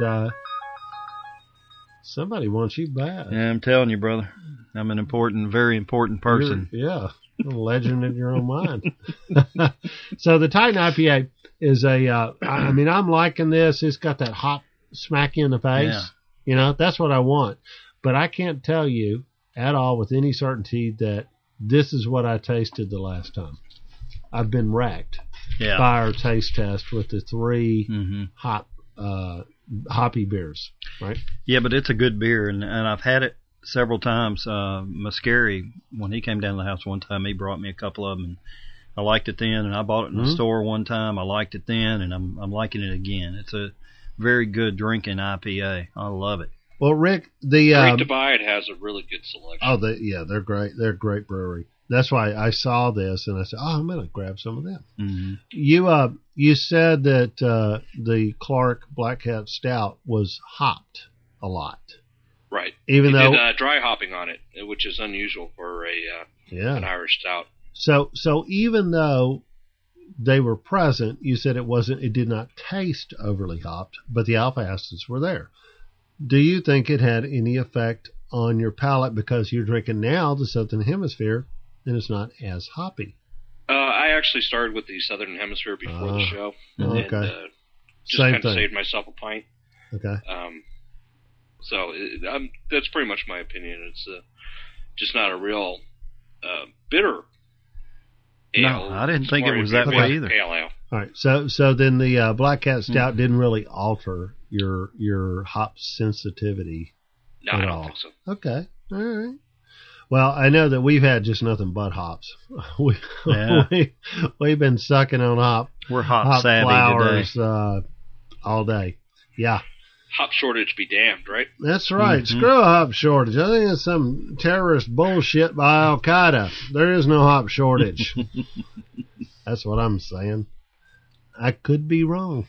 Speaker 5: somebody wants you bad.
Speaker 6: Yeah, I'm telling you, brother. I'm an important, very important person.
Speaker 5: You're a legend in your own mind. So the Titan IPA is I'm liking this. It's got that hot smack you in the face.
Speaker 6: Yeah.
Speaker 5: That's what I want. But I can't tell you at all with any certainty that this is what I tasted the last time. I've been wrecked by our taste test with the 3 hoppy beers, right?
Speaker 6: Yeah, but it's a good beer, and I've had it several times. Mascari, when he came down to the house one time, he brought me a couple of them, and I liked it then, and I bought it in the store one time. I liked it then, and I'm liking it again. It's a very good drinking IPA. I love it.
Speaker 5: Well, Rick, the
Speaker 7: Great Divide has a really good selection.
Speaker 5: Oh, they're great. They're a great brewery. That's why I saw this and I said, I'm going to grab some of them.
Speaker 6: Mm-hmm.
Speaker 5: You said that the Clark Black Cat Stout was hopped a lot.
Speaker 7: Right.
Speaker 5: Even though
Speaker 7: did dry hopping on it, which is unusual for an Irish stout.
Speaker 5: So even though they were present, you said it did not taste overly hopped, but the alpha acids were there. Do you think it had any effect on your palate because you're drinking now the Southern Hemisphere and it's not as hoppy?
Speaker 7: I actually started with the Southern Hemisphere before the show.
Speaker 5: Okay.
Speaker 7: And just
Speaker 5: Same
Speaker 7: kind of
Speaker 5: thing.
Speaker 7: saved myself a pint.
Speaker 5: Okay.
Speaker 7: So that's pretty much my opinion. It's just not a real bitter ale.
Speaker 6: No, I didn't think it was that way either.
Speaker 7: Pale ale.
Speaker 5: All right. So then the Black Cat Stout didn't really alter your hop sensitivity
Speaker 7: No,
Speaker 5: at
Speaker 7: I don't
Speaker 5: all.
Speaker 7: think so.
Speaker 5: Okay. All right. Well, I know that we've had just nothing but hops. We've been sucking on hop.
Speaker 6: We're hop savvy
Speaker 5: flowers
Speaker 6: today.
Speaker 5: All day. Yeah.
Speaker 7: Hop shortage be damned, right?
Speaker 5: That's right. Screw a hop shortage. I think it's some terrorist bullshit by Al Qaeda. There is no hop shortage. That's what I'm saying. I could be wrong.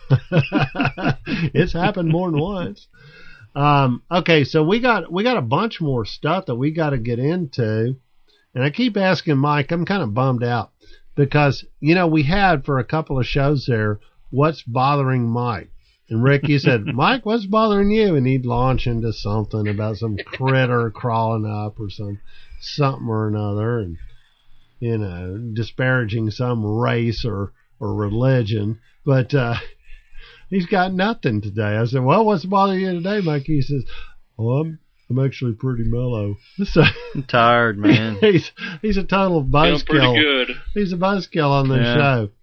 Speaker 5: It's happened more than once. Okay, so we got a bunch more stuff that we got to get into, and I keep asking Mike. I'm kind of bummed out because we had for a couple of shows there, what's bothering Mike? And Rick, you said, Mike, what's bothering you? And he'd launch into something about some critter crawling up or something or another, and disparaging some race or religion, but he's got nothing today. I said, well, what's bothering you today, Mike? He says, well, I'm actually pretty mellow. So,
Speaker 6: I'm tired, man.
Speaker 5: He's a total buzzkill.
Speaker 7: Feeling pretty good.
Speaker 5: He's a buzzkill on the show.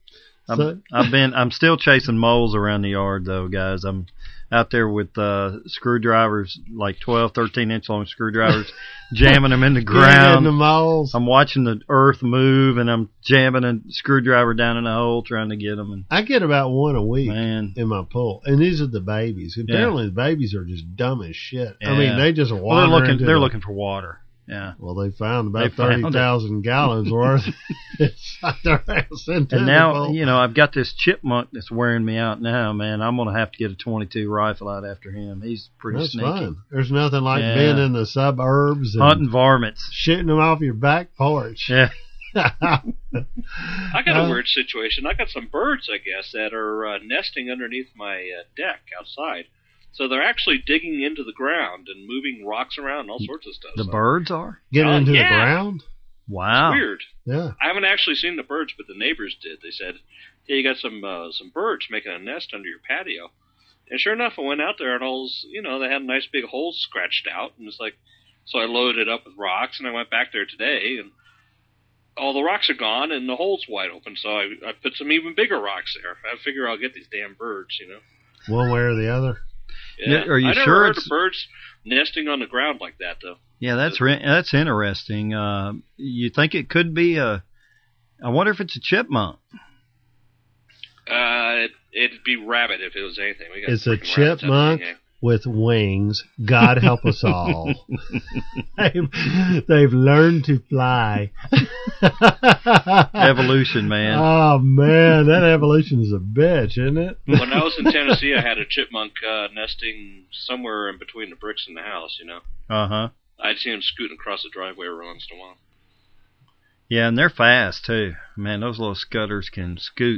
Speaker 6: I'm still chasing moles around the yard though, guys. I'm out there with screwdrivers, like 12, 13-inch long screwdrivers, jamming them in the ground.
Speaker 5: The moles.
Speaker 6: I'm watching the earth move, and I'm jamming a screwdriver down in the hole trying to get them. And
Speaker 5: I get about one a week
Speaker 6: man,
Speaker 5: in my pool, and these are the babies. Apparently, the babies are just dumb as shit.
Speaker 6: Yeah.
Speaker 5: I mean, they just wander.
Speaker 6: Well, they're looking for water. Yeah.
Speaker 5: Well, they found about 30,000 gallons worth inside their house.
Speaker 6: And now, I've got this chipmunk that's wearing me out now, man. I'm going to have to get a .22 rifle out after him. He's pretty sneaky.
Speaker 5: Fun. There's nothing like being in the suburbs and
Speaker 6: hunting varmints.
Speaker 5: Shooting them off your back porch.
Speaker 6: Yeah.
Speaker 7: I got a weird situation. I got some birds, I guess, that are nesting underneath my deck outside. So they're actually digging into the ground and moving rocks around and all sorts of stuff.
Speaker 6: The birds are?
Speaker 5: Getting into the ground?
Speaker 6: Wow.
Speaker 7: It's weird.
Speaker 5: Yeah.
Speaker 7: I haven't actually seen the birds, but the neighbors did. They said, "Hey, you got some birds making a nest under your patio." And sure enough, I went out there and all, they had nice big holes scratched out. And it's like, so I loaded it up with rocks and I went back there today and all the rocks are gone and the hole's wide open. So I put some even bigger rocks there. I figure I'll get these damn birds,
Speaker 5: One way or the other.
Speaker 7: Yeah.
Speaker 6: Are you
Speaker 7: I never
Speaker 6: sure
Speaker 7: heard of birds nesting on the ground like that, though.
Speaker 6: Yeah, that's interesting. You think it could be I wonder if it's a chipmunk.
Speaker 7: It'd be rabbit if it was anything.
Speaker 5: It's a chipmunk with wings. God help us all. They've learned to fly.
Speaker 6: Evolution, man.
Speaker 5: Oh, man, that evolution is a bitch, isn't it?
Speaker 7: When I was in Tennessee, I had a chipmunk nesting somewhere in between the bricks in the house,
Speaker 6: Uh-huh.
Speaker 7: I'd see them scooting across the driveway every once in a while.
Speaker 6: Yeah, and they're fast, too. Man, those little scutters can scoot.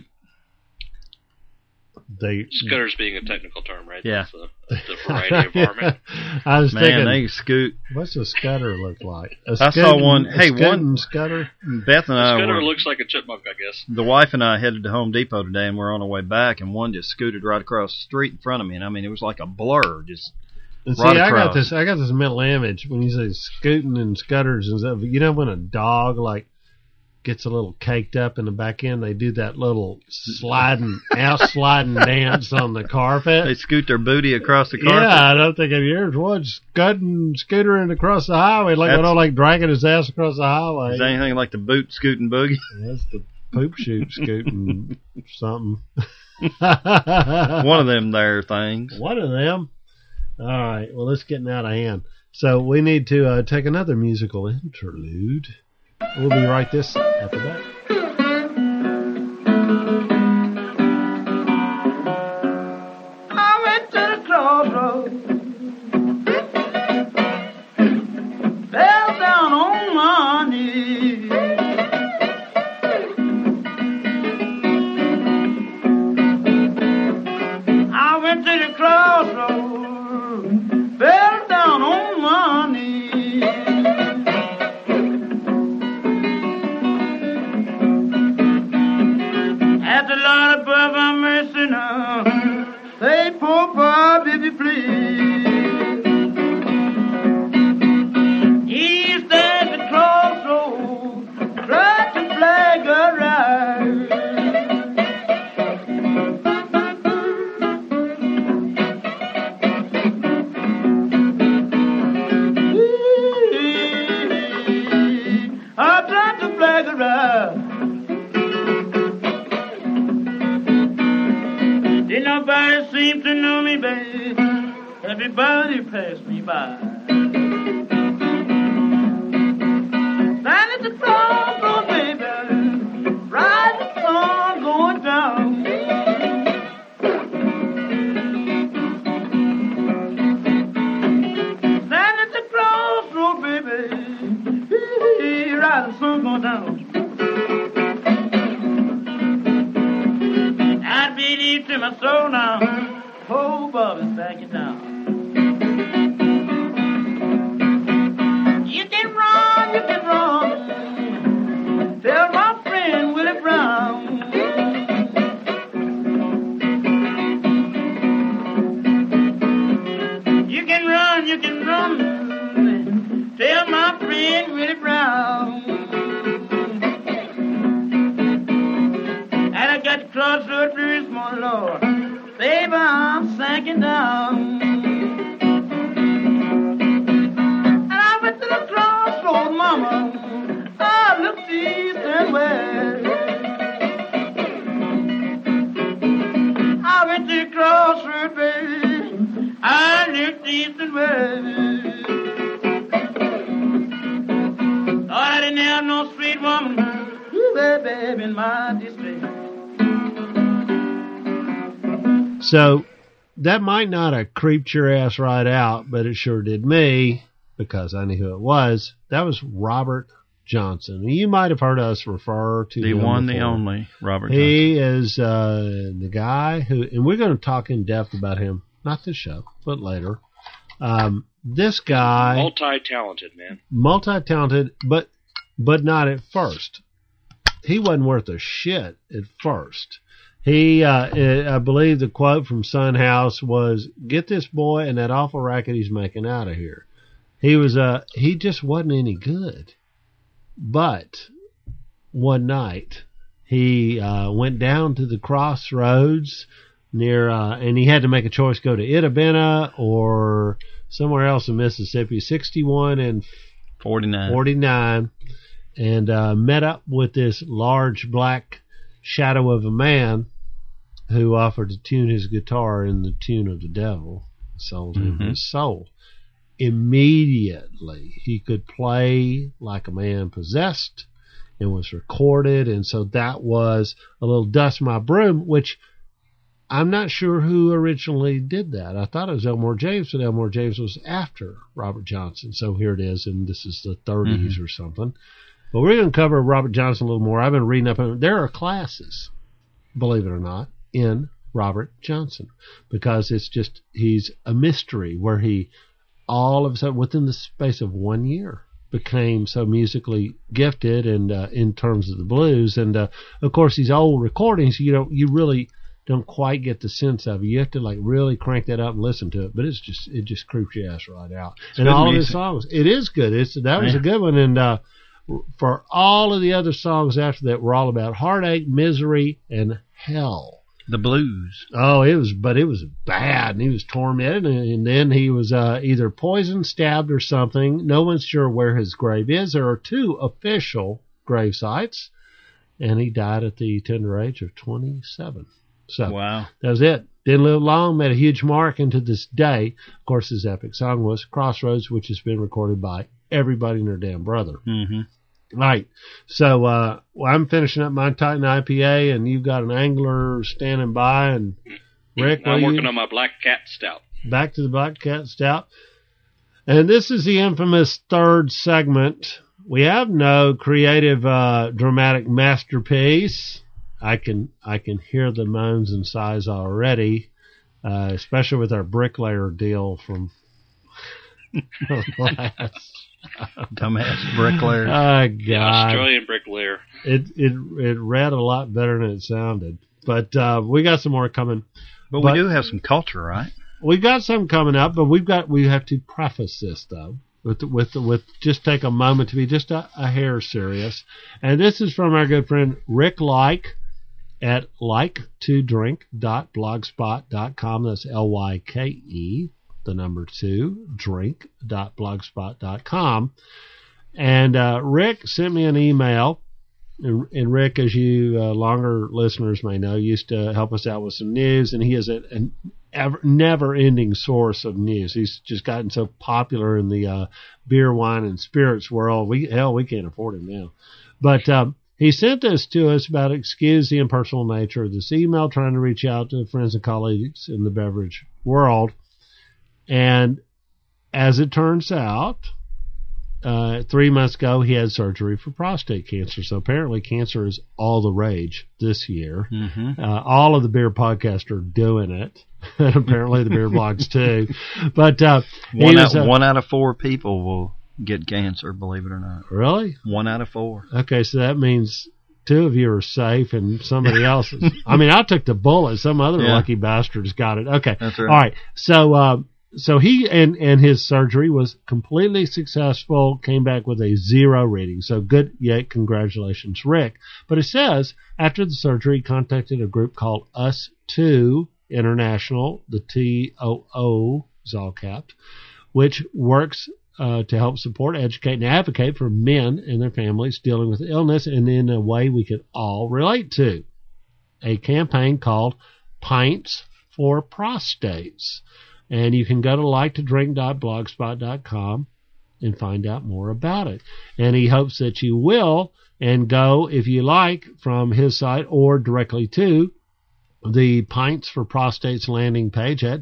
Speaker 7: Scutters being a technical term, right?
Speaker 6: Yeah.
Speaker 7: That's the variety of varmint.
Speaker 5: I was thinking,
Speaker 6: they scoot.
Speaker 5: What's a scutter look like?
Speaker 6: I saw one. Hey, one
Speaker 5: scutter.
Speaker 6: Beth and I
Speaker 7: Scutter looks like a chipmunk, I guess.
Speaker 6: The wife and I headed to Home Depot today, and we're on our way back, and one just scooted right across the street in front of me, and I mean, it was like a blur, just.
Speaker 5: And see,
Speaker 6: right
Speaker 5: across. I got this mental image when you say scooting and scutters and stuff. When a dog gets a little caked up in the back end, they do that little sliding dance on the carpet.
Speaker 6: They scoot their booty across the carpet.
Speaker 5: Yeah, I don't think of yours. One scootering across the highway, dragging his ass across the highway.
Speaker 6: Is that anything like the boot scooting boogie?
Speaker 5: That's the poop chute scooting something.
Speaker 6: One of them there things.
Speaker 5: One of them. All right, well, it's getting out of hand. So we need to take another musical interlude. We'll be right after that.
Speaker 9: I went to the crossroads, fell down on my knees. I went to the crossroads, fell down on my knees. At the Lord above our mercy now, say, poor Bob, if you please. He stands at the crossroads, tried to flag a ride. I tried to flag a ride. Did nobody seem to know me, babe? Everybody passed me by. Stand at the crossroads, baby, ride the sun going down. Stand at the crossroads, baby, ride the sun going down. I believe to my soul now, oh, Bob is backing down. You can run, tell my friend Willie Brown. You can run, tell my friend Willie Brown. And I got to breaking down. And I went to the crossroad, mama. I looked east and west. I went to the crossroad, baby. I looked east and west. Thought I didn't have no sweet woman, baby, in my district.
Speaker 5: So that might not have creeped your ass right out, but it sure did me because I knew who it was. That was Robert Johnson. You might have heard us refer to
Speaker 6: the
Speaker 5: him
Speaker 6: one,
Speaker 5: before.
Speaker 6: the only Robert Johnson.
Speaker 5: He is the guy who, and we're going to talk in depth about him, not this show, but later. This guy,
Speaker 7: multi-talented, man.
Speaker 5: Multi-talented, but not at first. He wasn't worth a shit at first. He, I believe the quote from Son House was, "Get this boy and that awful racket he's making out of here." He just wasn't any good. But one night he went down to the crossroads near, and he had to make a choice: go to Itabena or somewhere else in Mississippi, 61 and 49, and met up with this large black shadow of a man who offered to tune his guitar in the tune of the devil, sold him his soul. Immediately, he could play like a man possessed and was recorded, and so that was a little Dust My Broom, which I'm not sure who originally did that. I thought it was Elmore James, but Elmore James was after Robert Johnson, so here it is, and this is the 30s or something. But we're going to cover Robert Johnson a little more. I've been reading up on it. There are classes, believe it or not, in Robert Johnson, because he's a mystery where he all of a sudden, within the space of 1 year, became so musically gifted and in terms of the blues. And of course, these old recordings, you really don't quite get the sense of it. You have to like really crank that up and listen to it, but it just creeps your ass right out.
Speaker 6: It's
Speaker 5: and all
Speaker 6: music.
Speaker 5: of his songs, it is good. That was a good one. And for all of the other songs after that were all about heartache, misery, and hell.
Speaker 6: The blues.
Speaker 5: Oh, it was bad, and he was tormented, and then he was either poisoned, stabbed, or something. No one's sure where his grave is. There are 2 official grave sites, and he died at the tender age of 27. So
Speaker 6: wow,
Speaker 5: that was it. Didn't live long, made a huge mark, and to this day, of course, his epic song was Crossroads, which has been recorded by everybody and their damn brother.
Speaker 6: Mm-hmm.
Speaker 5: Right. So I'm finishing up my Titan IPA, and you've got an Angler standing by. And Rick,
Speaker 7: I'm working on my Black Cat Stout.
Speaker 5: Back to the Black Cat Stout. And this is the infamous third segment. We have no creative, dramatic masterpiece. I can hear the moans and sighs already, especially with our bricklayer deal from last.
Speaker 6: Dumbass bricklayer.
Speaker 5: Oh, God.
Speaker 7: Yeah, Australian bricklayer.
Speaker 5: It read a lot better than it sounded. But we got some more coming.
Speaker 6: But we do have some culture, right?
Speaker 5: We got some coming up, but we have to preface this though with just take a moment to be just a hair serious. And this is from our good friend Rick Like at like2drink.blogspot.com. That's LYKE. The number 2, drink.blogspot.com. And Rick sent me an email. And Rick, as you longer listeners may know, used to help us out with some news. And he is a never-ending source of news. He's just gotten so popular in the beer, wine, and spirits world. We can't afford him now. But he sent this to us about excuse the impersonal nature of this email, trying to reach out to friends and colleagues in the beverage world. And as it turns out, 3 months ago, he had surgery for prostate cancer. So apparently cancer is all the rage this year.
Speaker 6: Mm-hmm.
Speaker 5: All of the beer podcasts are doing it. And apparently the beer blogs too. But
Speaker 6: one out of 4 people will get cancer, believe it or not.
Speaker 5: Really?
Speaker 6: 1 out of 4.
Speaker 5: Okay, so that means 2 of you are safe and somebody else is. I mean, I took the bullet. Some other lucky bastards got it. Okay.
Speaker 6: That's right.
Speaker 5: All right. So he and his surgery was completely successful, came back with a 0 rating. So good, congratulations, Rick. But it says, after the surgery, he contacted a group called Us2 International, the TOO is all capped, which works to help support, educate, and advocate for men and their families dealing with illness and in a way we can all relate to. A campaign called Pints for Prostates. And you can go to liketodrink.blogspot.com and find out more about it. And he hopes that you will, and go, if you like, from his site or directly to the Pints for Prostates landing page at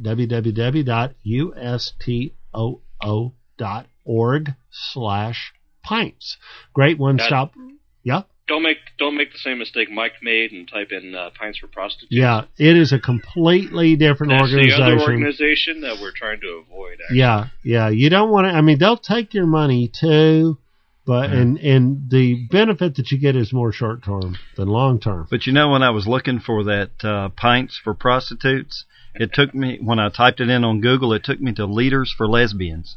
Speaker 5: www.ustoo.org/pints. Great one-stop. Yeah.
Speaker 7: Don't make the same mistake Mike made and type in Pints for Prostitutes.
Speaker 5: Yeah, it is a completely different organization.
Speaker 7: That's the other organization that we're trying to avoid. Actually.
Speaker 5: Yeah. You don't want to. I mean, they'll take your money too, but and the benefit that you get is more short term than long term.
Speaker 6: But when I was looking for that Pints for Prostitutes, it took me, when I typed it in on Google, it took me to Leaders for Lesbians.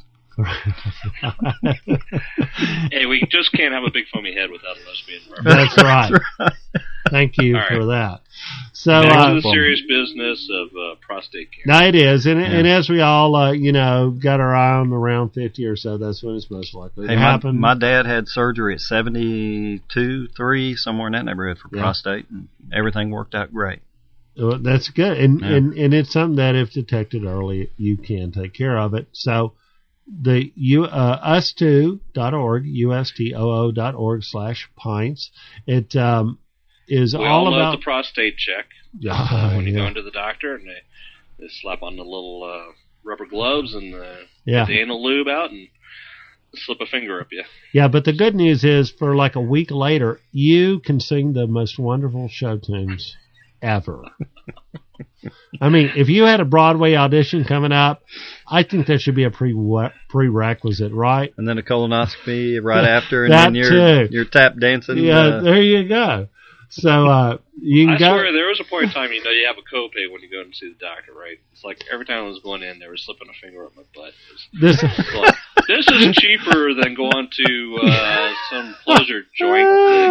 Speaker 7: Hey, we just can't have a big foamy head without a lesbian reference.
Speaker 5: That's right. Thank you for that. So,
Speaker 7: back to the serious business of prostate cancer.
Speaker 5: No, it is, and as we all, got our eye on around 50 or so, that's when it's most likely to happen.
Speaker 6: My dad had surgery at 72, 3, somewhere in that neighborhood for prostate, and everything worked out great.
Speaker 5: Well, that's good, and it's something that if detected early, you can take care of it. So. The ustoo.org, ustoo.org/pints. It is
Speaker 7: we
Speaker 5: all
Speaker 7: about
Speaker 5: the
Speaker 7: prostate check. When you go into the doctor and they slap on the little rubber gloves and get the anal lube out and slip a finger up you.
Speaker 5: Yeah, but the good news is for like a week later, you can sing the most wonderful show tunes ever. I mean, if you had a Broadway audition coming up, I think that should be a prerequisite, right?
Speaker 6: And then a colonoscopy right after, and then you're tap dancing.
Speaker 5: Yeah, there you go. So you can go.
Speaker 7: I swear, there was a point in time you have a copay when you go and see the doctor, right? It's like every time I was going in, they were slipping a finger up my butt. This is cheaper than going to some pleasure joint.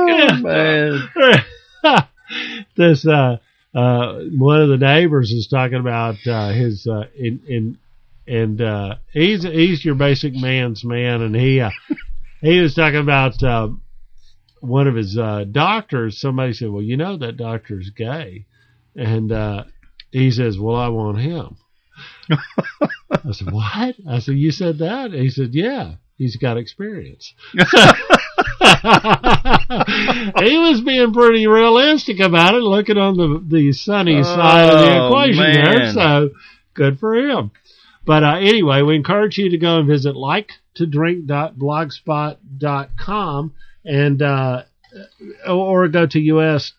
Speaker 5: One of the neighbors is talking about his he's your basic man's man, and he was talking about one of his doctors. Somebody said, "Well, that doctor's gay," and he says, "Well, I want him." I said, "What?" I said, "You said that?" He said, "Yeah, he's got experience." He was being pretty realistic about it, looking on the sunny side of the equation there, so good for him. But anyway, we encourage you to go and visit liketodrink.blogspot.com and or go to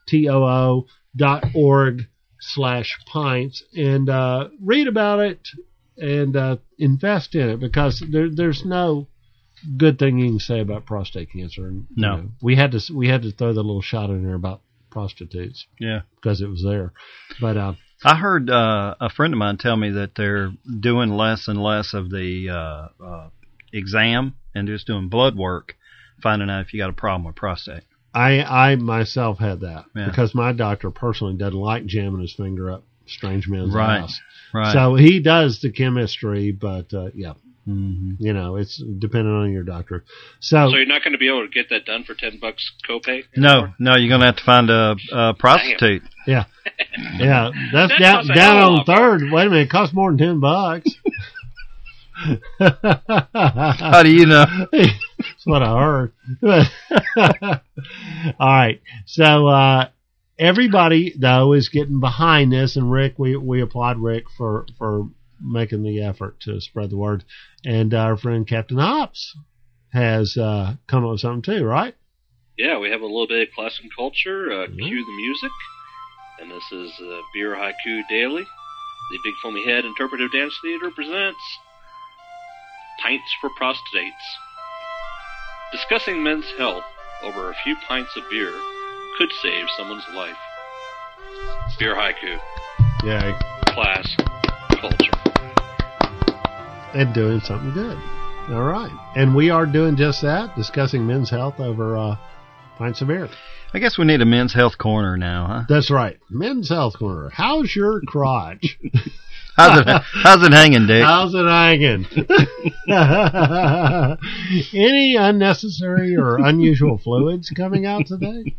Speaker 5: ustoo.org/pints and read about it and invest in it, because there's no good thing you can say about prostate cancer. And,
Speaker 6: no,
Speaker 5: we had to throw the little shot in there about prostitutes.
Speaker 6: Yeah,
Speaker 5: because it was there. But
Speaker 6: I heard a friend of mine tell me that they're doing less and less of the exam and just doing blood work, finding out if you got a problem with prostate.
Speaker 5: I myself had that because my doctor personally doesn't like jamming his finger up strange men's ass. Right. So he does the chemistry, but it's dependent on your doctor. So
Speaker 7: you're not going to be able to get that done for $10 copay?
Speaker 6: No, you're going to have to find a prostitute.
Speaker 5: Yeah. Yeah. That's down on third. Wait a minute, it costs more than $10.
Speaker 6: How do you know?
Speaker 5: That's what I heard. All right. So everybody though is getting behind this, and Rick, we applaud Rick for making the effort to spread the word. And our friend Captain Hops has come up with something too, right?
Speaker 7: Yeah, we have a little bit of class and culture. Cue the music. And this is Beer Haiku Daily. The Big Foamy Head Interpretive Dance Theater presents Pints for Prostates. Discussing men's health over a few pints of beer could save someone's life. Beer Haiku.
Speaker 5: Yay.
Speaker 7: Class, culture.
Speaker 5: And doing something good. All right. And we are doing just that, discussing men's health over pints of beer.
Speaker 6: I guess we need a men's health corner now, huh?
Speaker 5: That's right. Men's Health Corner. How's your crotch?
Speaker 6: How's it hanging, Dick?
Speaker 5: How's it hanging? Any unnecessary or unusual fluids coming out today?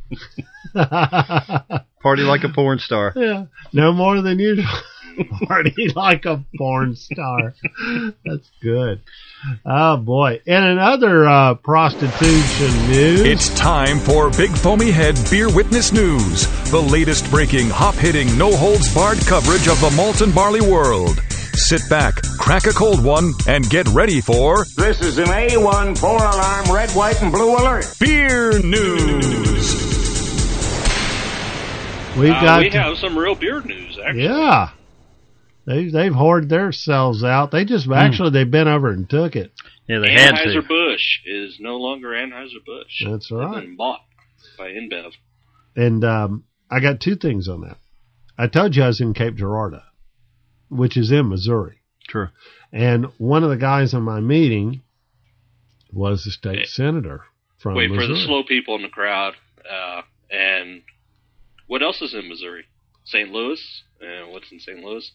Speaker 6: Party like a porn star.
Speaker 5: Yeah, no more than usual. Party like a porn star. That's good. Oh, boy. And in other prostitution news.
Speaker 10: It's time for Big Foamy Head Beer Witness News. The latest breaking, hop-hitting, no-holds-barred coverage of the malt and barley world. Sit back, crack a cold one, and get ready for...
Speaker 11: This is an A1 4-alarm red, white, and blue alert.
Speaker 10: Beer News.
Speaker 7: We have some real beer news, actually.
Speaker 5: Yeah. They've hoarded themselves out. They just actually they've been over and took it.
Speaker 6: Yeah, they had to.
Speaker 7: Anheuser-Busch is no longer Anheuser-Busch.
Speaker 5: That's right.
Speaker 7: They've been bought by InBev.
Speaker 5: And I got two things on that. I told you I was in Cape Girardeau, which is in Missouri.
Speaker 6: True.
Speaker 5: And one of the guys in my meeting was the state senator from Missouri.
Speaker 7: For the slow people in the crowd. And what else is in Missouri? St. Louis. And what's in St. Louis?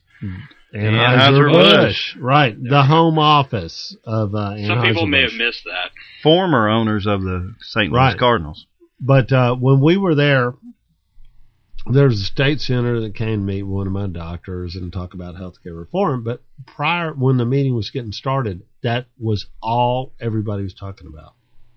Speaker 5: Anheuser-Busch. Right. The home office of Anheuser-Busch.
Speaker 7: Some people may have missed that.
Speaker 6: Former owners of the St. Louis Cardinals.
Speaker 5: But when we were there, there was a state senator that came to meet one of my doctors and talk about healthcare reform. But when the meeting was getting started, that was all everybody was talking about.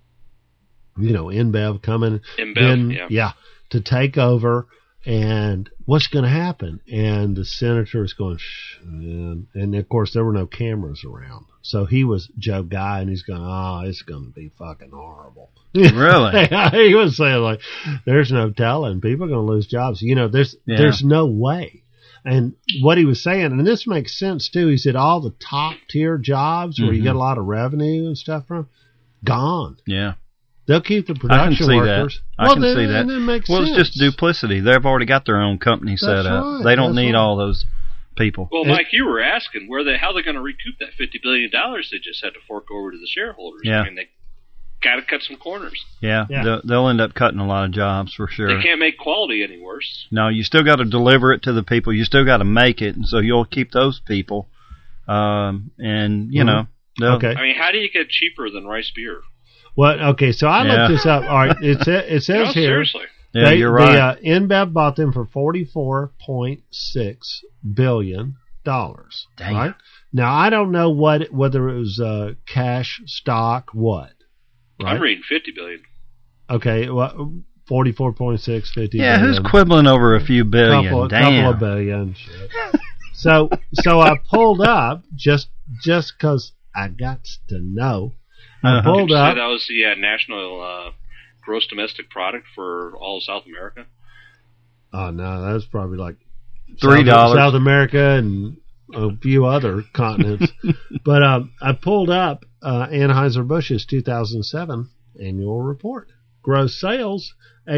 Speaker 5: You know, InBev coming in, to take over. And what's going to happen? And the senator is going, shh. And of course, there were no cameras around. So he was Joe Guy, and he's going, it's going to be fucking horrible.
Speaker 6: Really?
Speaker 5: He was saying, like, there's no telling. People are going to lose jobs. You know, there's no way. And what he was saying, and this makes sense, too, he said all the top-tier jobs where you get a lot of revenue and stuff from, gone.
Speaker 6: Yeah.
Speaker 5: They'll keep the production workers.
Speaker 6: I can see that.
Speaker 5: That makes
Speaker 6: sense.
Speaker 5: It's
Speaker 6: just duplicity. They've already got their own company set up.
Speaker 5: Right.
Speaker 6: They don't need all those people.
Speaker 7: Well, Mike, you were asking how they're going to recoup that $50 billion they just had to fork over to the shareholders.
Speaker 6: Yeah.
Speaker 7: I mean, they got to cut some corners.
Speaker 6: Yeah. They'll end up cutting a lot of jobs for sure.
Speaker 7: They can't make quality any worse.
Speaker 6: No, you still got to deliver it to the people. You still got to make it, and so you'll keep those people. And, you know.
Speaker 5: Okay.
Speaker 7: I mean, how do you get cheaper than rice beer?
Speaker 5: Well, okay, so I looked this up. All right, it says
Speaker 7: no,
Speaker 5: here.
Speaker 7: Seriously.
Speaker 6: Yeah, you're right.
Speaker 5: InBev bought them for $44.6 billion.
Speaker 6: Dang.
Speaker 5: Right? Now, I don't know whether it was cash, stock, what. Right?
Speaker 7: I'm reading $50 billion.
Speaker 5: Okay, well, 44.6, 50
Speaker 6: yeah,
Speaker 5: billion.
Speaker 6: Who's quibbling over a few billion?
Speaker 5: Couple of billion. Shit. So I pulled up just because I got to know. I pulled up.
Speaker 7: That was the national gross domestic product for all of South America.
Speaker 5: Oh no, that was probably like
Speaker 6: $3.
Speaker 5: South America and a few other continents. But I pulled up Anheuser-Busch's 2007 annual report. Gross sales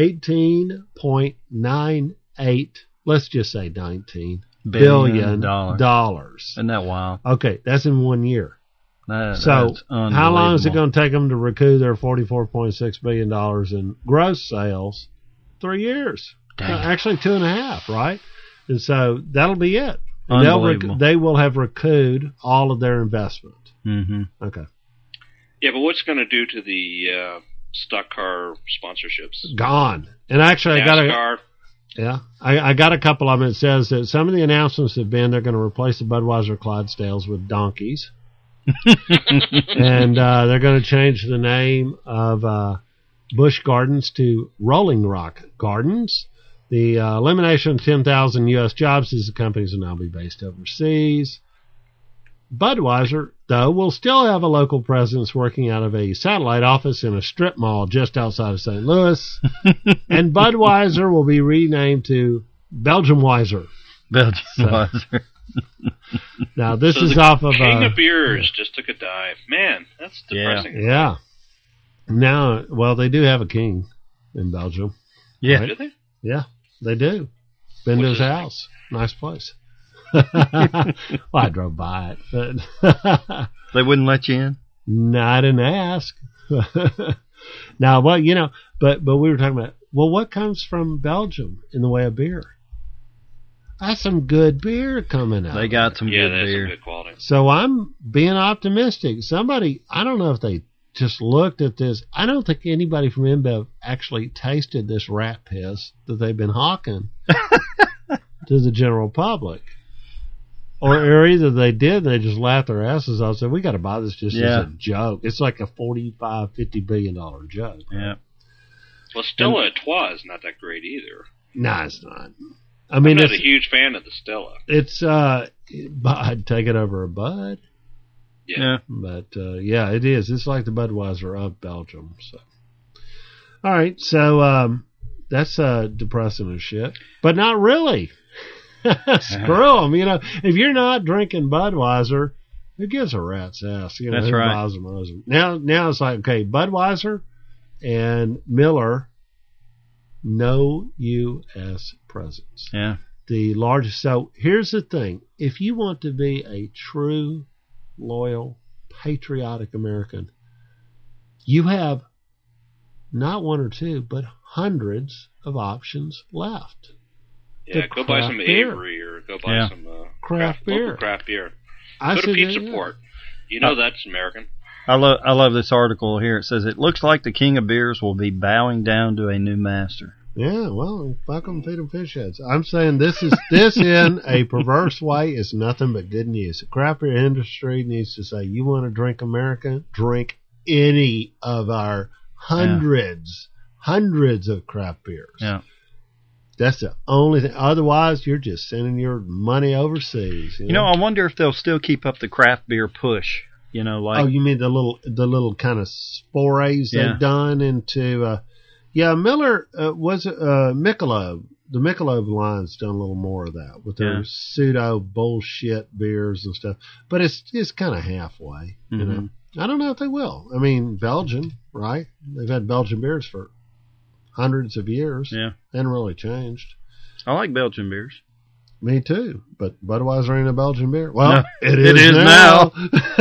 Speaker 5: $18.98. Let's just say $19 billion.
Speaker 6: Isn't that wild?
Speaker 5: Okay, that's in 1 year.
Speaker 6: So
Speaker 5: how long is it going to take them to recoup their $44.6 billion in gross sales? 3 years. Actually 2.5, right? And so that'll be it. And they will have recouped all of their investment.
Speaker 6: Mm-hmm.
Speaker 5: Okay.
Speaker 7: Yeah, but what's going to do to the stock car sponsorships?
Speaker 5: Gone. And actually, I got a couple of them. It says that some of the announcements have been they're going to replace the Budweiser Clydesdales with donkeys. And they're going to change the name of Busch Gardens to Rolling Rock Gardens. The elimination of 10,000 U.S. jobs as the companies will now be based overseas. Budweiser, though, will still have a local presence working out of a satellite office in a strip mall just outside of St. Louis. And Budweiser will be renamed to Belgiumweiser.
Speaker 6: Belgiumweiser.
Speaker 5: Now, this is off of...
Speaker 7: King of Beers just took a dive. Man, that's depressing.
Speaker 5: Yeah. Now, well, they do have a king in Belgium.
Speaker 6: Yeah.
Speaker 5: Right?
Speaker 7: Do they?
Speaker 5: Yeah, they do. Been to his house. Nice place. Well, I drove by it. But
Speaker 6: they wouldn't let you in?
Speaker 5: No, I didn't ask. Now, well, but we were talking about Well, what comes from Belgium in the way of beer? That's some good beer coming out.
Speaker 6: They got some good
Speaker 7: that's
Speaker 6: beer.
Speaker 7: some good quality.
Speaker 5: So I'm being optimistic. Somebody, I don't know if they just looked at this. I don't think anybody from InBev actually tasted this rat piss that they've been hawking to the general public. Or either they did and they just laughed their asses off and said, we got to buy this just as a joke. It's like a $45-50 billion joke.
Speaker 6: Yeah.
Speaker 7: Well, Stella Artois is not that great either.
Speaker 5: No, it's not. I mean,
Speaker 7: I'm not a huge fan of the Stella.
Speaker 5: It's, I'd take it over a Bud.
Speaker 7: Yeah.
Speaker 5: But, yeah, it is. It's like the Budweiser of Belgium. So, all right. So, that's depressing as shit. But not really. Screw them. You know, if you're not drinking Budweiser, who gives a rat's ass? You know,
Speaker 6: that's
Speaker 5: who
Speaker 6: right.
Speaker 5: buys them? Now it's like, okay, Budweiser and Miller, no U.S. presence.
Speaker 6: Yeah.
Speaker 5: The largest. So here's the thing. If you want to be a true, loyal, patriotic American, you have not one or two, but hundreds of options left.
Speaker 7: Yeah, go buy some Avery or go buy some
Speaker 5: craft beer.
Speaker 7: Local craft beer.
Speaker 5: I
Speaker 7: Go to
Speaker 5: said,
Speaker 7: Pizza Port. You know that's American.
Speaker 6: I love this article here. It says, it looks like the king of beers will be bowing down to a new master.
Speaker 5: Yeah, well, fuck them, feed them fish heads. I'm saying this in a perverse way is nothing but good news. The craft beer industry needs to say, you want to drink American? Drink any of our hundreds of craft beers.
Speaker 6: Yeah.
Speaker 5: That's the only thing. Otherwise, you're just sending your money overseas.
Speaker 6: You know, I wonder if they'll still keep up the craft beer push. You know, like,
Speaker 5: oh, you mean the little kind of forays they've done into? Miller was Michelob. The Michelob line's done a little more of that with their pseudo bullshit beers and stuff. But it's kind of halfway. You know, I don't know if they will. I mean, Belgian, right? They've had Belgian beers for hundreds of years.
Speaker 6: Yeah.
Speaker 5: Hasn't really changed.
Speaker 6: I like Belgian beers.
Speaker 5: Me too. But Budweiser ain't a Belgian beer. Well,
Speaker 6: no,
Speaker 5: it is now.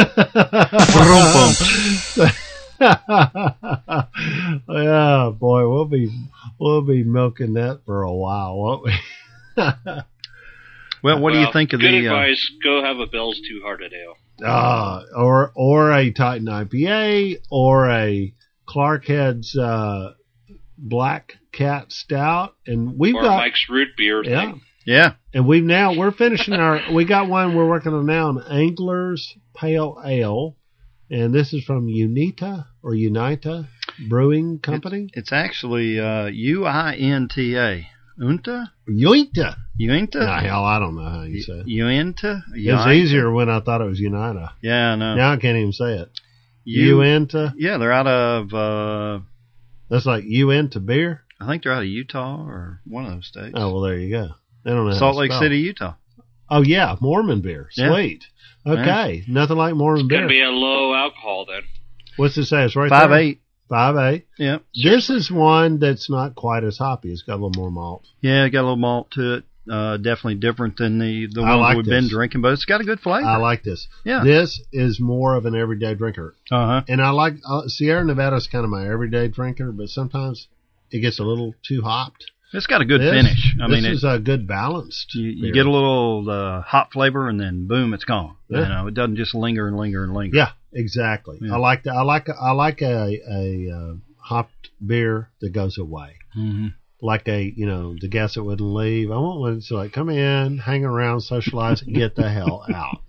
Speaker 5: Yeah, boy, we'll be milking that for a while, won't we?
Speaker 6: Well, what do you think of
Speaker 7: good
Speaker 6: the...
Speaker 7: advice, go have a Bell's Two-Hearted Ale.
Speaker 5: Or a Titan IPA, or a Clarkhead's Black Cat Stout, and we've got
Speaker 7: Mike's Root Beer thing.
Speaker 6: Yeah.
Speaker 5: And we're finishing we got one we're working on now, an Angler's Pale Ale, and this is from Unita Brewing Company.
Speaker 6: It's actually UINTA. Unta?
Speaker 5: Uinta.
Speaker 6: Uinta?
Speaker 5: Nah, hell, I don't know how you say it.
Speaker 6: Uinta?
Speaker 5: It's easier when I thought it was Unita.
Speaker 6: Yeah, I know.
Speaker 5: Now I can't even say it. Uinta?
Speaker 6: Yeah, they're out of...
Speaker 5: that's like Uinta beer?
Speaker 6: I think they're out of Utah or one of those states.
Speaker 5: Oh, well, there you go. I don't know.
Speaker 6: Salt Lake City, Utah.
Speaker 5: Oh, yeah, Mormon beer. Sweet. Yeah. Okay, nothing like Mormon beer.
Speaker 7: It's going to be a low alcohol then.
Speaker 5: What's it say? It's right
Speaker 6: 5.8.
Speaker 5: 5.8.
Speaker 6: Yeah.
Speaker 5: This is one that's not quite as hoppy. It's got a little more malt.
Speaker 6: Yeah, it got a little malt to it. Definitely different than the ones we've been drinking, but it's got a good flavor.
Speaker 5: I like this.
Speaker 6: Yeah.
Speaker 5: This is more of an everyday drinker.
Speaker 6: Uh-huh.
Speaker 5: And I like Sierra Nevada is kind of my everyday drinker, but sometimes it gets a little too hopped.
Speaker 6: It's got a good finish.
Speaker 5: This is a good balanced.
Speaker 6: You get a little hop flavor, and then boom, it's gone.
Speaker 5: Yeah.
Speaker 6: You know, it doesn't just linger and linger and linger.
Speaker 5: Yeah, exactly. Yeah. I like that. I like a hopped beer that goes away.
Speaker 6: Mm-hmm.
Speaker 5: Like the gas that wouldn't leave. I want one that's like, come in, hang around, socialize, and get the hell out.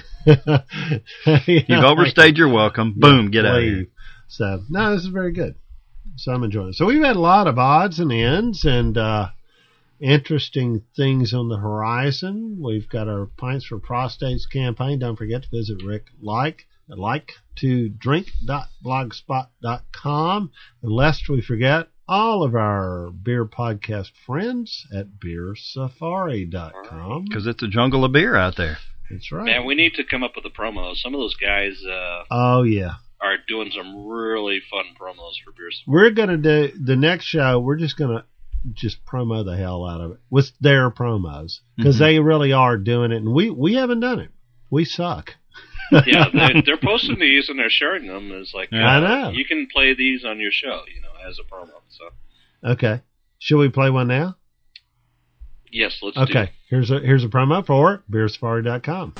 Speaker 6: You've overstayed your welcome. Boom, get out of here.
Speaker 5: So, no, this is very good. So I'm enjoying it. So we've had a lot of odds and ends and interesting things on the horizon. We've got our Pints for Prostates campaign. Don't forget to visit Rick like to drink.blogspot.com. And lest we forget, all of our beer podcast friends at beersafari.com.
Speaker 6: Because it's a jungle of beer out there.
Speaker 5: That's right.
Speaker 7: Man, we need to come up with a promo. Some of those guys
Speaker 5: oh, yeah.
Speaker 7: are doing some really fun promos for beers.
Speaker 5: We're going to do the next show. We're just going to promo the hell out of it with their promos because they really are doing it. And we haven't done it. We suck.
Speaker 7: Yeah, they're posting these and they're sharing them as like,
Speaker 5: I know.
Speaker 7: You can play these on your show, as a promo. So
Speaker 5: okay. Should we play one now?
Speaker 7: Yes, let's do
Speaker 5: Okay,
Speaker 7: it.
Speaker 5: here's a promo for beersafari.com.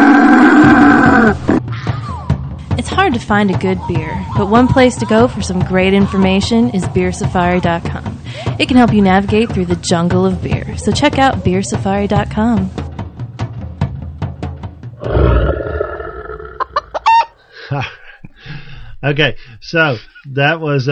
Speaker 12: It's hard to find a good beer, but one place to go for some great information is beersafari.com. It can help you navigate through the jungle of beer, so check out beersafari.com.
Speaker 5: Okay, so that was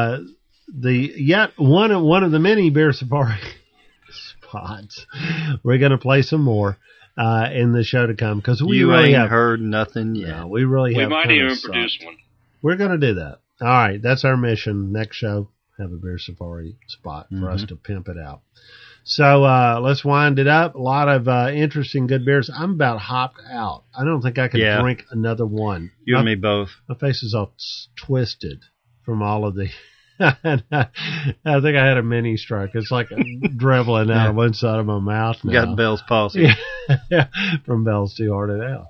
Speaker 5: one of the many Beer Safari spots. We're going to play some more in the show to come because we really
Speaker 6: ain't
Speaker 5: have
Speaker 6: heard nothing yet.
Speaker 5: No, we really have.
Speaker 7: We might
Speaker 5: kinda
Speaker 7: even
Speaker 5: sucked.
Speaker 7: produce one.
Speaker 5: We're going to do that. All right, that's our mission. Next show, have a Beer Safari spot for us to pimp it out. So let's wind it up. A lot of interesting good beers. I'm about hopped out. I don't think I can drink another one.
Speaker 6: You and me both.
Speaker 5: My face is all twisted from all of the... I think I had a mini stroke. It's like dribbling out of one side of my mouth now.
Speaker 6: Got Bell's palsy.
Speaker 5: Yeah, from Bell's Too Hard to Nail.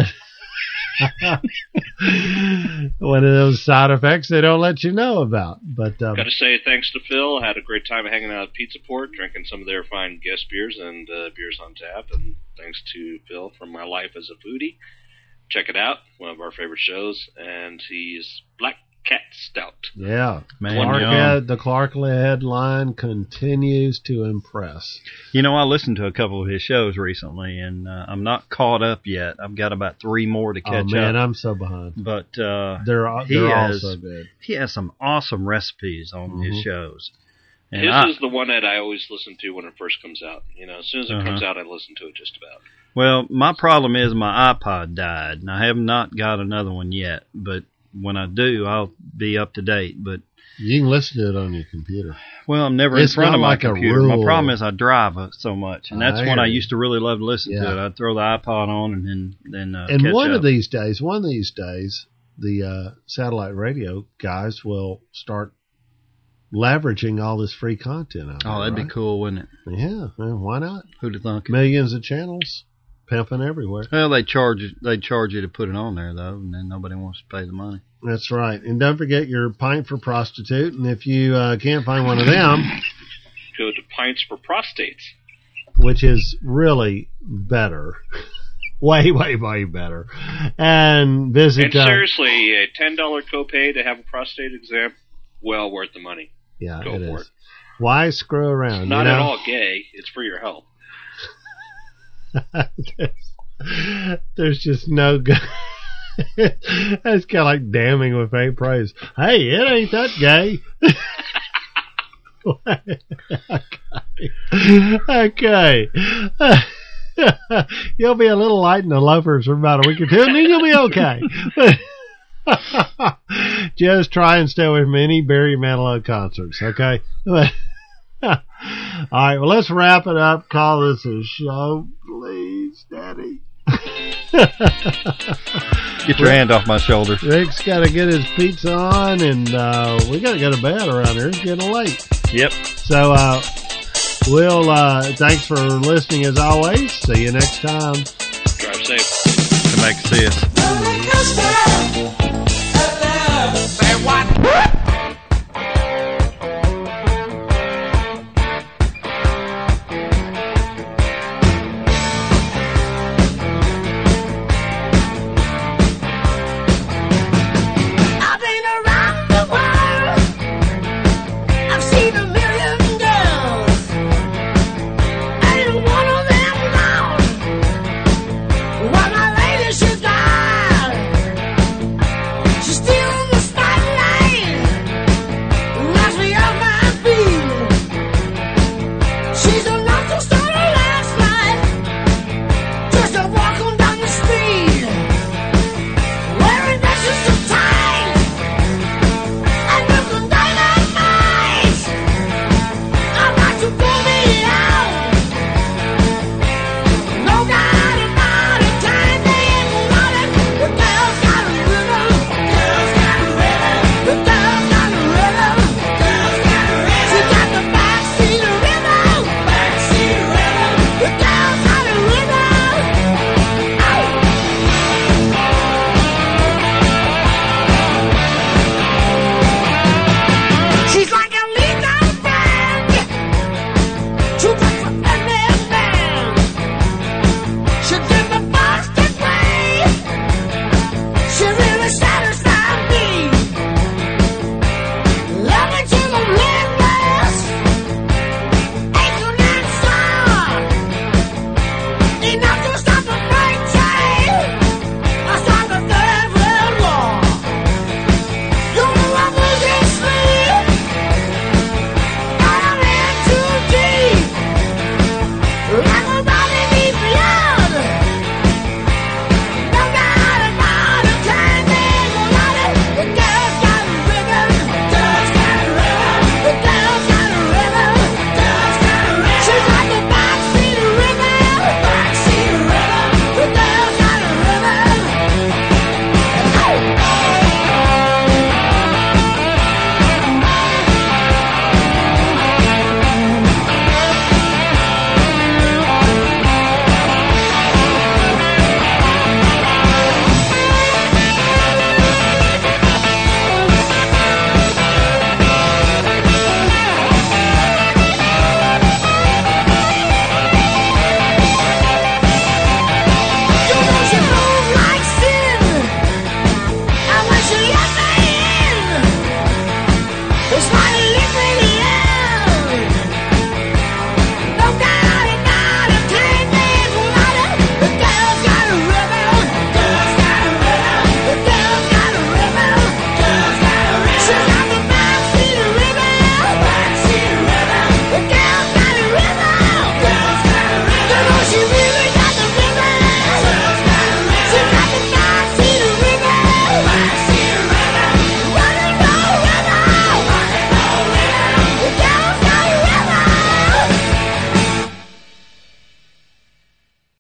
Speaker 5: One of those side effects they don't let you know about. But
Speaker 7: got to say thanks to Phil. Had a great time hanging out at Pizza Port, drinking some of their fine guest beers and beers on tap. And thanks to Phil for My Life as a Foodie. Check it out. One of our favorite shows. And he's Black Cat Stout.
Speaker 5: Yeah,
Speaker 6: Man,
Speaker 5: the Clarklehead line continues to impress.
Speaker 6: You know, I listened to a couple of his shows recently, and I'm not caught up yet. I've got about 3 more to catch up.
Speaker 5: Oh man, I'm so behind.
Speaker 6: But
Speaker 5: they're all so good.
Speaker 6: He has some awesome recipes on his shows. And
Speaker 7: his is the one that I always listen to when it first comes out. You know, as soon as it comes out, I listen to it just about.
Speaker 6: Well, my problem is my iPod died, and I have not got another one yet, but when I do, I'll be up to date. But
Speaker 5: you can listen to it on your computer.
Speaker 6: Well, I'm never in front of my computer. My problem is I drive so much, and that's when I used to really love to listen to it. I'd throw the iPod on and then
Speaker 5: and
Speaker 6: catch
Speaker 5: one
Speaker 6: up.
Speaker 5: of these days, the satellite radio guys will start leveraging all this free content out there.
Speaker 6: Oh, that'd be cool, wouldn't it?
Speaker 5: Yeah, well, why not?
Speaker 6: Who'd have thunk?
Speaker 5: Millions of channels. Pimping everywhere.
Speaker 6: Well, they charge you to put it on there, though, and then nobody wants to pay the money.
Speaker 5: That's right. And don't forget your Pint for Prostitute. And if you can't find one of them,
Speaker 7: go to Pints for Prostates,
Speaker 5: which is really better. way, way, way better. And visit.
Speaker 7: And seriously, a $10 copay to have a prostate exam, well worth the money.
Speaker 5: Yeah,
Speaker 7: go for it.
Speaker 5: Why screw around?
Speaker 7: It's not at all gay. It's for your health.
Speaker 5: There's just no good. That's kind of like damning with faint praise. Hey, it ain't that gay. Okay. You'll be a little light in the loafers for about a week or two, and then you'll be okay. Just try and stay away from any Barry Manilow concerts, okay? All right, well, let's wrap it up. Call this a show, please, Daddy.
Speaker 6: Get your hand off my shoulder.
Speaker 5: Rick's got to get his pizza on, and we got to go to bed around here. It's getting late.
Speaker 6: Yep.
Speaker 5: So, we'll, thanks for listening as always. See you next time.
Speaker 7: Drive safe.
Speaker 6: Come back to see us.